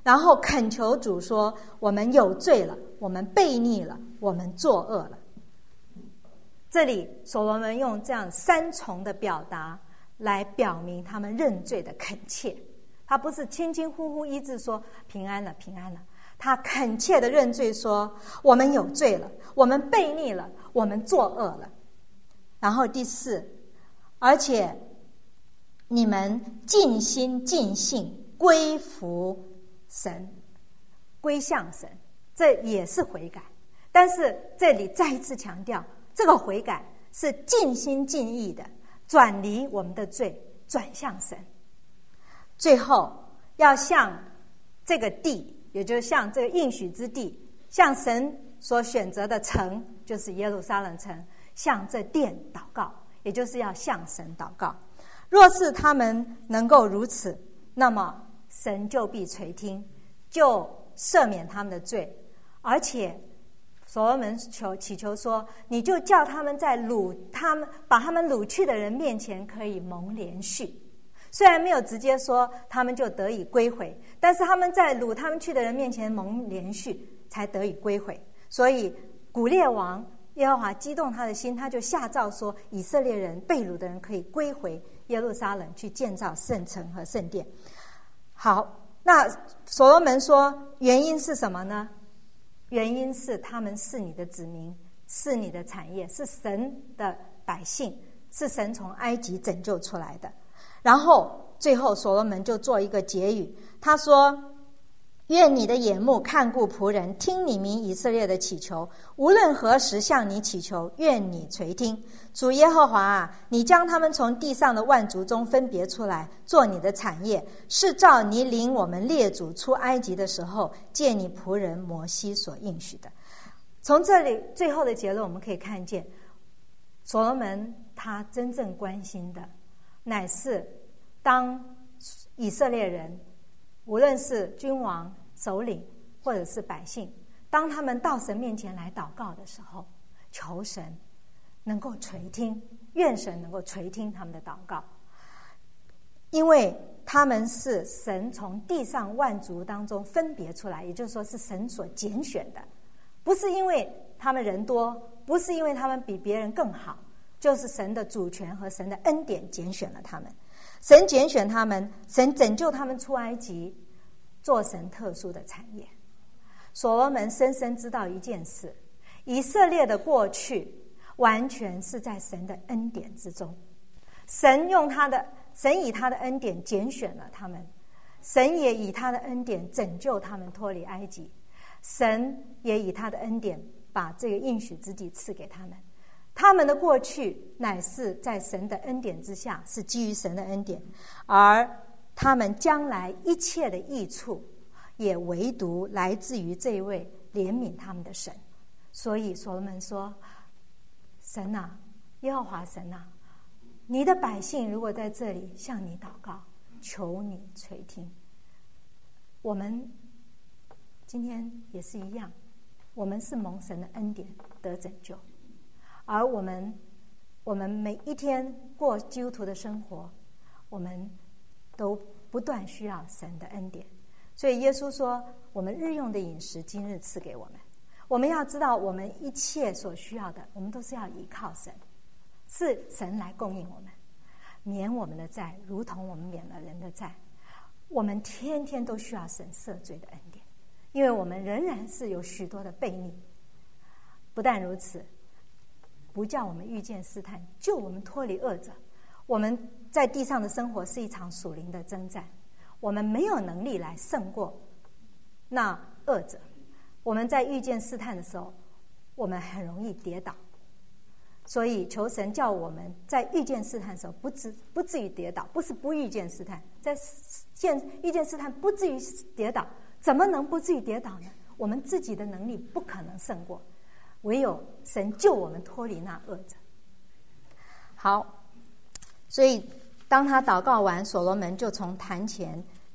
然后恳求主说：我们有罪了，我们悖逆了，我们作恶了。这里所罗门用这样三重的表达来表明他们认罪的恳切，他不是轻轻呼呼一字说平安了平安了，他恳切的认罪说：我们有罪了，我们悖逆了，我们作恶了。然后第四，而且你们尽心尽性归服神，归向神，这也是悔改。但是这里再一次强调，这个悔改是尽心尽意的转离我们的罪，转向神。最后要向这个地，也就是向这个应许之地，向神所选择的城，就是耶路撒冷城，向这殿祷告，也就是要向神祷告。若是他们能够如此，那么神就必垂听，就赦免他们的罪。而且所罗门求祈求说：你就叫他们在掳他们把他们掳去的人面前可以蒙连续。虽然没有直接说他们就得以归回，但是他们在掳他们去的人面前蒙连续，才得以归回。所以古列王耶和华激动他的心，他就下诏说：以色列人被掳的人可以归回耶路撒冷，去建造圣城和圣殿。好，那所罗门说原因是什么呢？原因是他们是你的子民，是你的产业，是神的百姓，是神从埃及拯救出来的。然后最后所罗门就做一个结语，他说：愿你的眼目看顾仆人，听你民以色列的祈求，无论何时向你祈求，愿你垂听。主耶和华啊，你将他们从地上的万族中分别出来，做你的产业，是照你领我们列祖出埃及的时候，借你仆人摩西所应许的。从这里最后的结论，我们可以看见所罗门他真正关心的乃是当以色列人，无论是君王、首领或者是百姓，当他们到神面前来祷告的时候，求神能够垂听，愿神能够垂听他们的祷告，因为他们是神从地上万族当中分别出来，也就是说是神所拣选的，不是因为他们人多，不是因为他们比别人更好，就是神的主权和神的恩典拣选了他们。神拣选他们，神拯救他们出埃及，做神特殊的产业。所罗门深深知道一件事，以色列的过去完全是在神的恩典之中，神用他的神以他的恩典拣选了他们，神也以他的恩典拯救他们脱离埃及，神也以他的恩典把这个应许之地赐给他们。他们的过去乃是在神的恩典之下，是基于神的恩典，而他们将来一切的益处也唯独来自于这位怜悯他们的神。所以所罗门说：神啊，耶和华神啊，你的百姓如果在这里向你祷告，求你垂听。我们今天也是一样，我们是蒙神的恩典得拯救，而我们我们每一天过基督徒的生活，我们都不断需要神的恩典。所以耶稣说，我们日用的饮食今日赐给我们。我们要知道，我们一切所需要的，我们都是要依靠神，是神来供应我们，免我们的债，如同我们免了人的债。我们天天都需要神赦罪的恩典，因为我们仍然是有许多的悖逆。不但如此，不叫我们遇见试探，救我们脱离恶者。我们在地上的生活是一场属灵的征战，我们没有能力来胜过那恶者。我们在遇见试探的时候，我们很容易跌倒，所以求神叫我们在遇见试探的时候不至不至于跌倒，不是不遇见试探，在见遇见试探不至于跌倒，怎么能不至于跌倒呢？我们自己的能力不可能胜过，唯有神救我们脱离那恶者。好，所以当他祷告完，所罗门就从坛前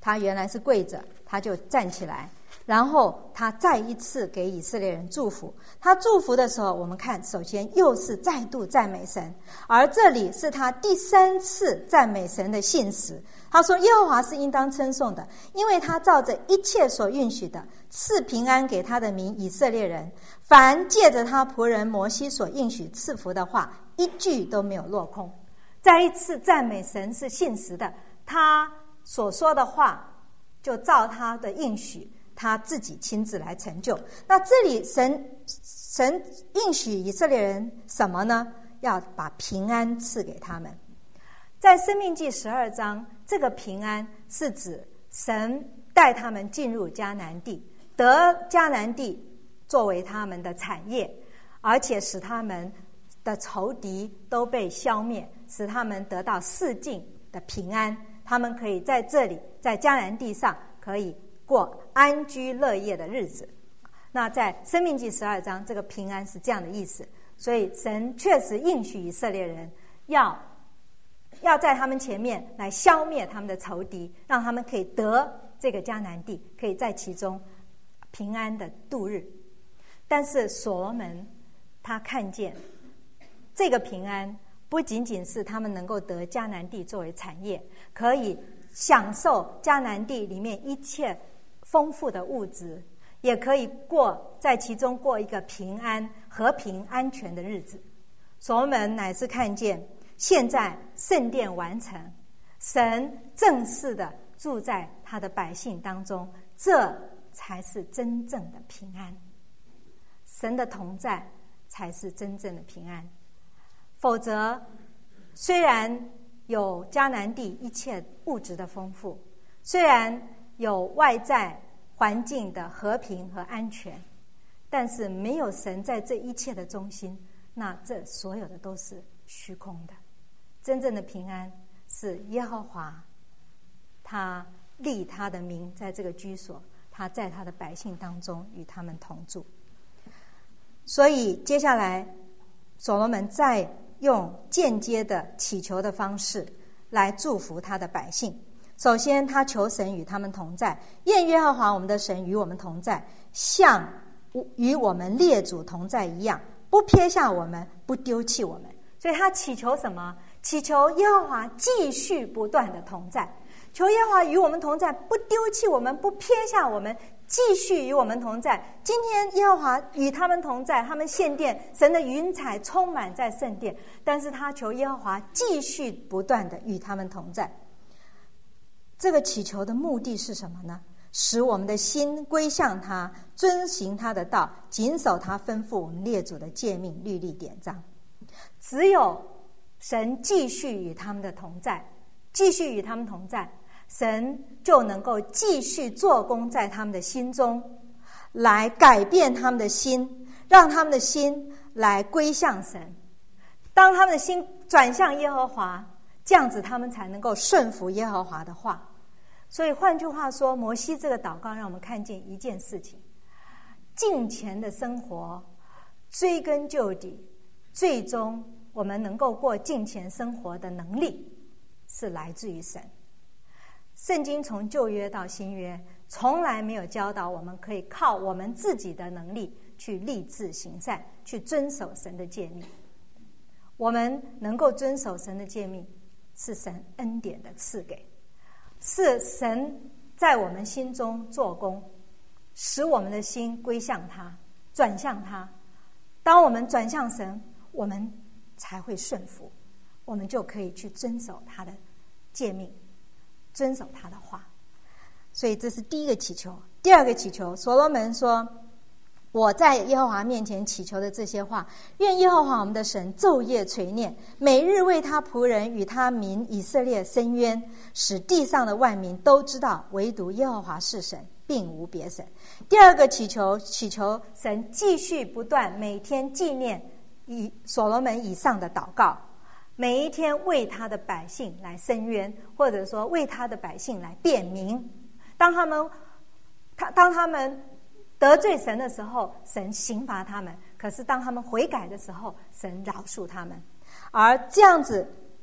他原来是跪着，他就站起来，然后他再一次给以色列人祝福。他祝福的时候，我们看首先又是再度赞美神，而这里是他第三次赞美神的信实。他说耶和华是应当称颂的，因为他照着一切所允许的赐平安给他的民以色列人，凡借着他仆人摩西所应许赐福的话，一句都没有落空。再一次赞美神是信实的，他所说的话就照他的应许，他自己亲自来成就。那这里神神应许以色列人什么呢？要把平安赐给他们。在申命记十二章，这个平安是指神带他们进入迦南地，得迦南地作为他们的产业，而且使他们的仇敌都被消灭，使他们得到四境的平安，他们可以在这里在迦南地上可以过安居乐业的日子。那在申命记十二章，这个平安是这样的意思。所以神确实应许以色列人要要在他们前面来消灭他们的仇敌，让他们可以得这个迦南地，可以在其中平安的度日。但是所罗门他看见这个平安不仅仅是他们能够得迦南地作为产业，可以享受迦南地里面一切丰富的物质，也可以过在其中过一个平安、和平、安全的日子。所罗门乃是看见现在圣殿完成，神正式的住在他的百姓当中，这才是真正的平安。神的同在才是真正的平安。否则，虽然有迦南地一切物质的丰富，虽然有外在环境的和平和安全，但是没有神在这一切的中心，那这所有的都是虚空的。真正的平安是耶和华，他立他的名在这个居所，他在他的百姓当中与他们同住。所以接下来所罗门再用间接的祈求的方式来祝福他的百姓。首先他求神与他们同在，愿耶和华我们的神与我们同在，像与我们列祖同在一样，不撇下我们，不丢弃我们。所以他祈求什么？祈求耶和华继续不断的同在，求耶和华与我们同在，不丢弃我们，不撇下我们，继续与我们同在。今天耶和华与他们同在，他们献殿，神的云彩充满在圣殿，但是他求耶和华继续不断的与他们同在。这个祈求的目的是什么呢？使我们的心归向他，遵行他的道，谨守他吩咐我们列祖的诫命、律例、典章。只有神继续与他们的同在，继续与他们同在，神就能够继续做工在他们的心中，来改变他们的心，让他们的心来归向神。当他们的心转向耶和华，这样子他们才能够顺服耶和华的话。所以换句话说，摩西这个祷告让我们看见一件事情：敬虔的生活追根究底，最终我们能够过敬虔生活的能力是来自于神。圣经从旧约到新约从来没有教导我们可以靠我们自己的能力去立志行善，去遵守神的诫命。我们能够遵守神的诫命是神恩典的赐给，是神在我们心中做工，使我们的心归向他，转向他。当我们转向神，我们才会顺服，我们就可以去遵守他的诫命，遵守他的话。所以这是第一个祈求。第二个祈求，所罗门说，我在耶和华面前祈求的这些话，愿耶和华我们的神昼夜垂念，每日为他仆人与他民以色列伸冤，使地上的万民都知道唯独耶和华是神，并无别神。第二个祈求，祈求神继续不断每天纪念以所罗门以上的祷告，每一天为他的百姓来伸冤，或者说为他的百姓来辩明。当他们他当他们得罪神的时候，神刑罚他们，可是当他们悔改的时候，神饶恕他们。而这样子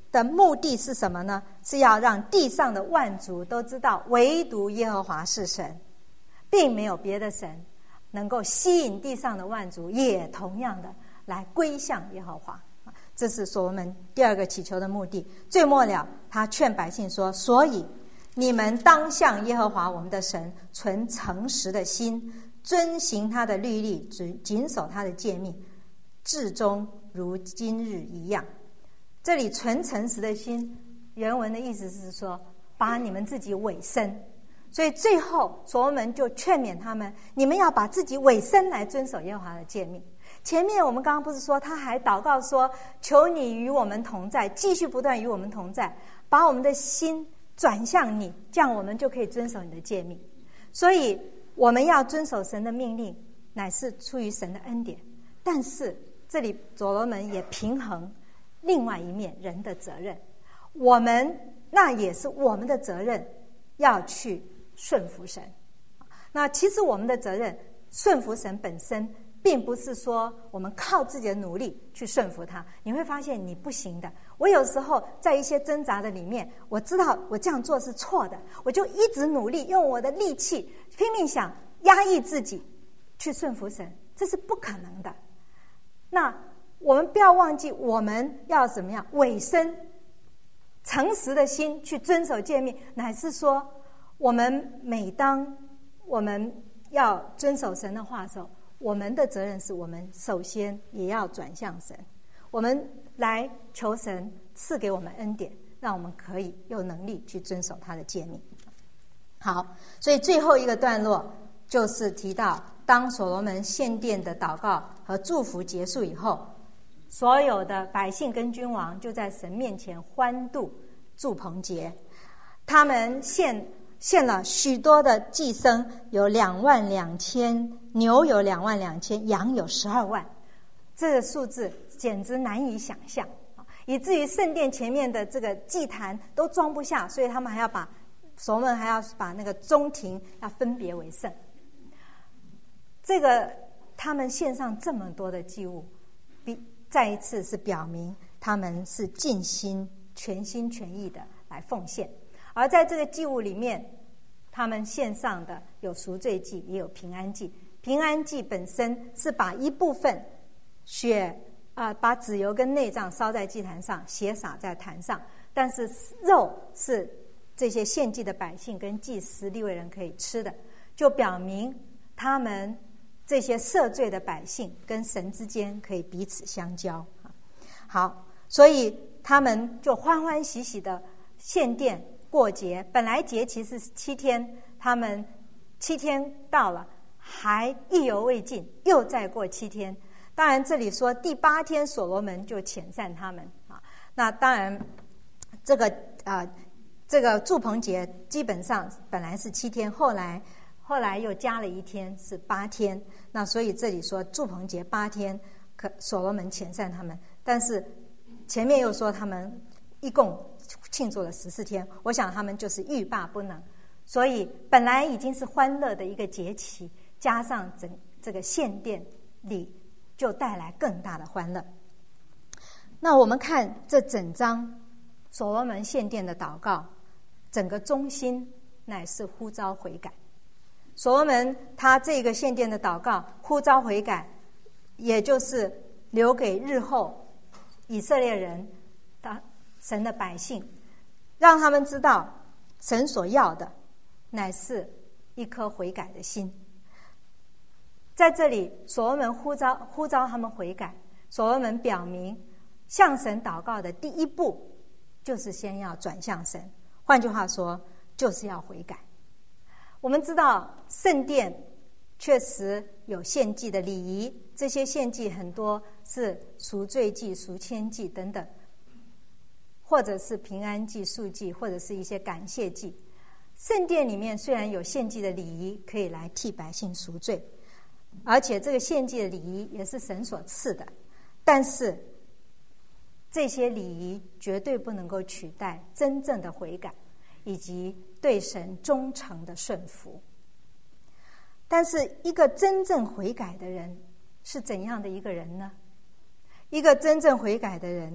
的目的是什么呢？是要让地上的万族都知道，唯独耶和华是神，并没有别的神能够吸引地上的万族也同样的来归向耶和华。这是所罗门第二个祈求的目的。最末了，他劝百姓说：所以你们当向耶和华我们的神存诚实的心，遵行他的律例，谨守他的诫命，至终如今日一样。这里存诚实的心，原文的意思是说把你们自己委身。所以最后所罗门就劝勉他们，你们要把自己委身来遵守耶和华的诫命。前面我们刚刚不是说他还祷告说，求你与我们同在，继续不断与我们同在，把我们的心转向你，这样我们就可以遵守你的诫命。所以我们要遵守神的命令，乃是出于神的恩典。但是这里所罗门也平衡另外一面人的责任，我们那也是我们的责任，要去顺服神。那其实我们的责任顺服神本身，并不是说我们靠自己的努力去顺服他。你会发现你不行的。我有时候在一些挣扎的里面，我知道我这样做是错的，我就一直努力用我的力气拼命想压抑自己去顺服神，这是不可能的。那我们不要忘记，我们要怎么样委身诚实的心去遵守诫命，乃是说我们每当我们要遵守神的话的时候，我们的责任是我们首先也要转向神，我们来求神赐给我们恩典，让我们可以有能力去遵守他的诫命。好，所以最后一个段落就是提到，当所罗门献殿的祷告和祝福结束以后，所有的百姓跟君王就在神面前欢度祝棚节。他们献献了许多的祭牲，有两万两千，牛有两万两千，羊有十二万。这个数字简直难以想象，以至于圣殿前面的这个祭坛都装不下，所以他们还要把所罗门还要把那个中庭要分别为圣。这个他们献上这么多的祭物，比再一次是表明他们是尽心全心全意的来奉献。而在这个祭物里面，他们献上的有赎罪祭，也有平安祭。平安祭本身是把一部分血啊、呃，把脂油跟内脏烧在祭坛上，血洒在坛上，但是肉是这些献祭的百姓跟祭司利未人可以吃的，就表明他们这些赦罪的百姓跟神之间可以彼此相交。好，所以他们就欢欢喜喜的献殿过节。本来节期是七天，他们七天到了还意犹未尽，又再过七天。当然这里说第八天所罗门就遣散他们啊。那当然这个啊、呃、这个祝棚节基本上本来是七天，后来后来又加了一天是八天。那所以这里说祝棚节八天，可所罗门遣散他们，但是前面又说他们一共庆祝了十四天，我想他们就是欲罢不能。所以本来已经是欢乐的一个节期，加上整这个献殿礼，就带来更大的欢乐。那我们看这整章所罗门献殿的祷告，整个中心乃是呼召悔改。所罗门他这个献殿的祷告呼召悔改，也就是留给日后以色列人的神的百姓，让他们知道神所要的乃是一颗悔改的心。在这里所罗门呼召呼召他们悔改，所罗门表明向神祷告的第一步就是先要转向神，换句话说就是要悔改。我们知道圣殿确实有献祭的礼仪，这些献祭很多是赎罪祭、赎愆祭等等，或者是平安祭、赎祭，或者是一些感谢祭。圣殿里面虽然有献祭的礼仪可以来替百姓赎罪，而且这个献祭的礼仪也是神所赐的，但是这些礼仪绝对不能够取代真正的悔改以及对神忠诚的顺服。但是一个真正悔改的人是怎样的一个人呢？一个真正悔改的人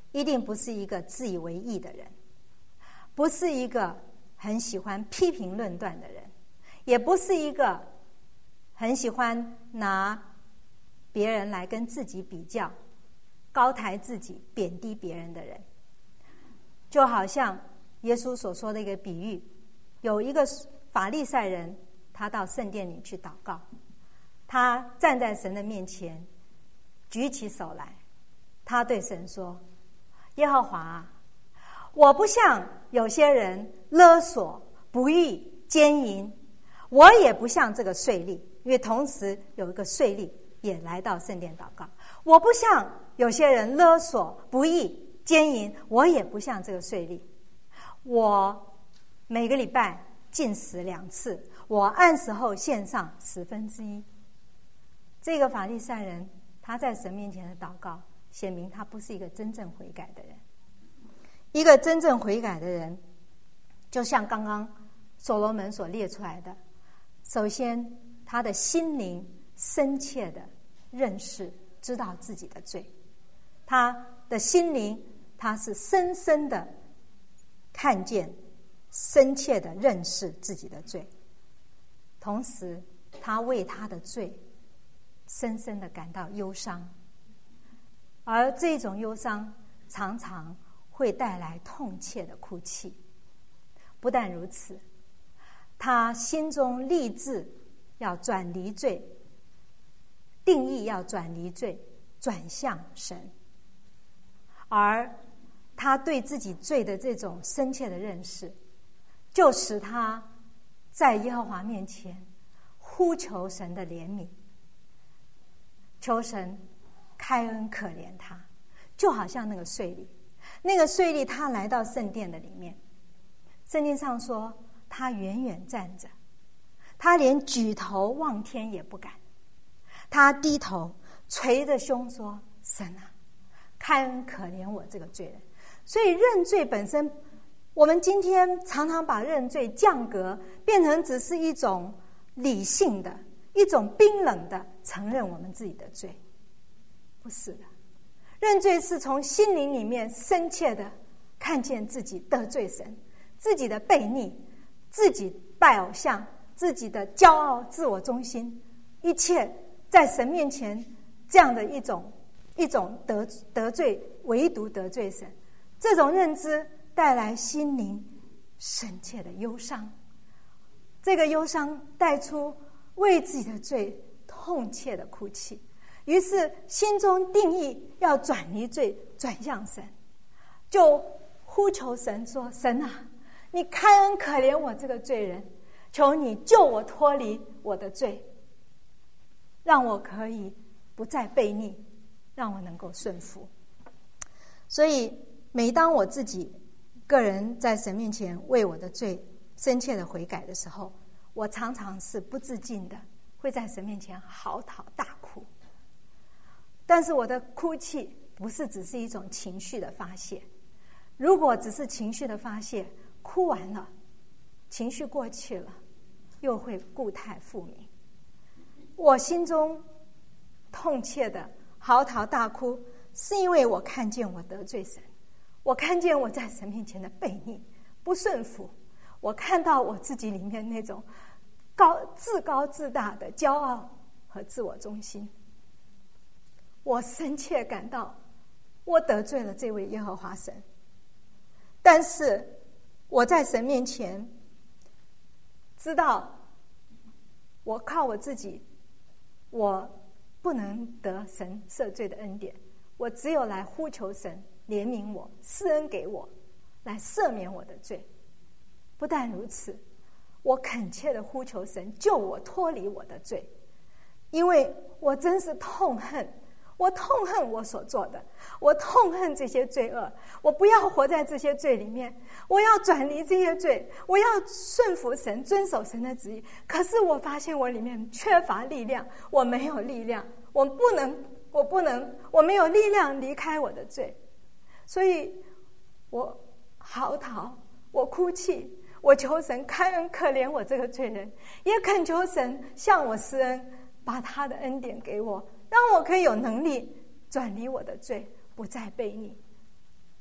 一定不是一个自以为义的人，不是一个很喜欢批评论断的人，也不是一个很喜欢拿别人来跟自己比较，高抬自己，贬低别人的人。就好像耶稣所说的一个比喻，有一个法利赛人，他到圣殿里去祷告，他站在神的面前，举起手来，他对神说：耶和华啊，我不像有些人勒索、不义、奸淫，我也不像这个税吏，因为同时有一个税吏也来到圣殿祷告，我不像有些人勒索、不义、奸淫，我也不像这个税吏，我每个礼拜禁食两次，我按时后献上十分之一。这个法利赛人他在神面前的祷告，显明他不是一个真正悔改的人。一个真正悔改的人，就像刚刚所罗门所列出来的，首先他的心灵深切的认识知道自己的罪，他的心灵他是深深的看见，深切的认识自己的罪，同时他为他的罪深深的感到忧伤，而这种忧伤常常会带来痛切的哭泣。不但如此，他心中立志要转离罪，定义要转离罪，转向神，而他对自己罪的这种深切的认识，就使他在耶和华面前呼求神的怜悯，求神开恩可怜他。就好像那个税吏，那个税吏他来到圣殿的里面，圣经上说他远远站着，他连举头望天也不敢，他低头捶着胸说：神啊，开恩可怜我这个罪人。所以认罪本身，我们今天常常把认罪降格，变成只是一种理性的、一种冰冷的承认我们自己的罪。不是的，认罪是从心灵里面深切的看见自己得罪神，自己的悖逆，自己拜偶像，自己的骄傲、自我中心，一切在神面前这样的一种一种得得罪，唯独得罪神。这种认知带来心灵深切的忧伤，这个忧伤带出为自己的罪痛切的哭泣，于是心中定义要转离罪，转向神，就呼求神说：神啊，你开恩可怜我这个罪人，求你救我脱离我的罪，让我可以不再悖逆，让我能够顺服。所以每当我自己个人在神面前为我的罪深切的悔改的时候，我常常是不自禁的会在神面前嚎啕大哭。但是我的哭泣不是只是一种情绪的发泄，如果只是情绪的发泄，哭完了，情绪过去了，又会故态复萌。我心中痛切的嚎啕大哭，是因为我看见我得罪神，我看见我在神面前的悖逆、不顺服，我看到我自己里面那种高自高自大的骄傲和自我中心。我深切感到我得罪了这位耶和华神，但是我在神面前知道我靠我自己，我不能得神赦罪的恩典，我只有来呼求神怜悯我，施恩给我，来赦免我的罪。不但如此，我恳切的呼求神救我脱离我的罪，因为我真是痛恨，我痛恨我所做的，我痛恨这些罪恶，我不要活在这些罪里面，我要转离这些罪，我要顺服神，遵守神的旨意。可是我发现我里面缺乏力量，我没有力量，我不能我不能我没有力量离开我的罪，所以我嚎啕，我哭泣，我求神开恩可怜我这个罪人，也恳求神向我施恩，把他的恩典给我，让我可以有能力转离我的罪，不再悖逆。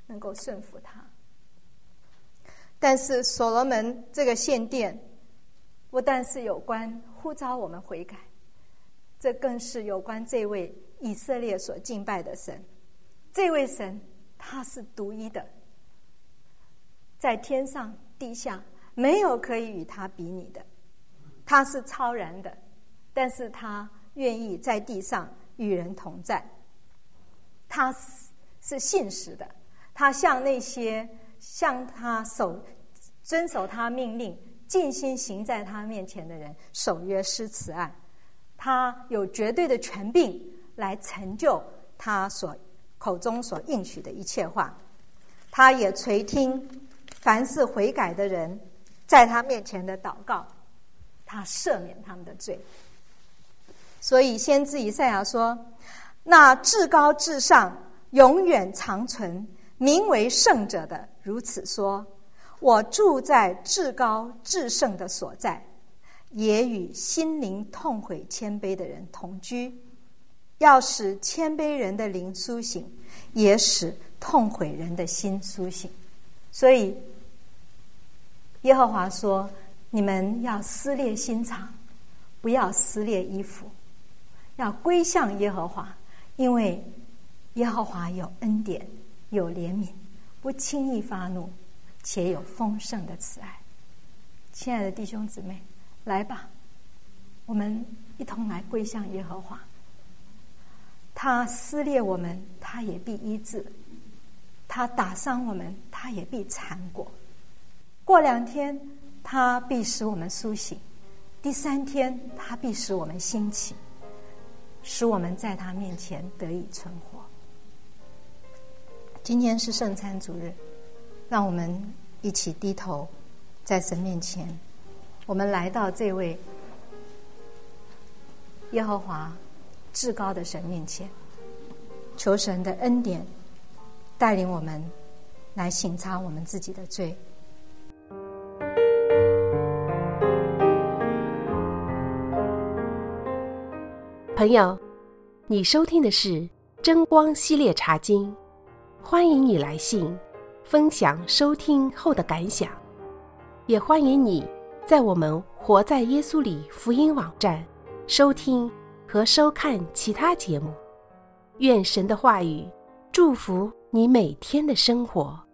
能够顺服他。但是所罗门这个献殿不但是有关呼召我们悔改，这更是有关这位以色列所敬拜的神。这位神他是独一的，在天上地下没有可以与他比拟的，他是超然的，但是他愿意在地上与人同在。他是信实的，他向那些向他守遵守他命令尽心行在他面前的人守约施慈爱。他有绝对的权柄来成就他所口中所应许的一切话。他也垂听凡是悔改的人在他面前的祷告，他赦免他们的罪。所以先知以赛亚说，那至高至上永远长存名为圣者的如此说，我住在至高至圣的所在，也与心灵痛悔谦卑的人同居，要使谦卑人的灵苏醒，也使痛悔人的心苏醒。所以耶和华说，你们要撕裂心肠，不要撕裂衣服，要归向耶和华，因为耶和华有恩典，有怜悯，不轻易发怒，且有丰盛的慈爱。亲爱的弟兄姊妹，来吧，我们一同来归向耶和华。他撕裂我们，他也必医治；他打伤我们，他也必缠裹。过两天，他必使我们苏醒；第三天，他必使我们兴起，使我们在他面前得以存活。今天是圣餐主日，让我们一起低头在神面前，我们来到这位耶和华至高的神面前，求神的恩典带领我们来省察我们自己的罪。 朋友，你收听的是真光系列茶经，欢迎你来信分享收听后的感想，也欢迎你在我们活在耶稣里福音网站收听和收看其他节目。愿神的话语祝福你每天的生活。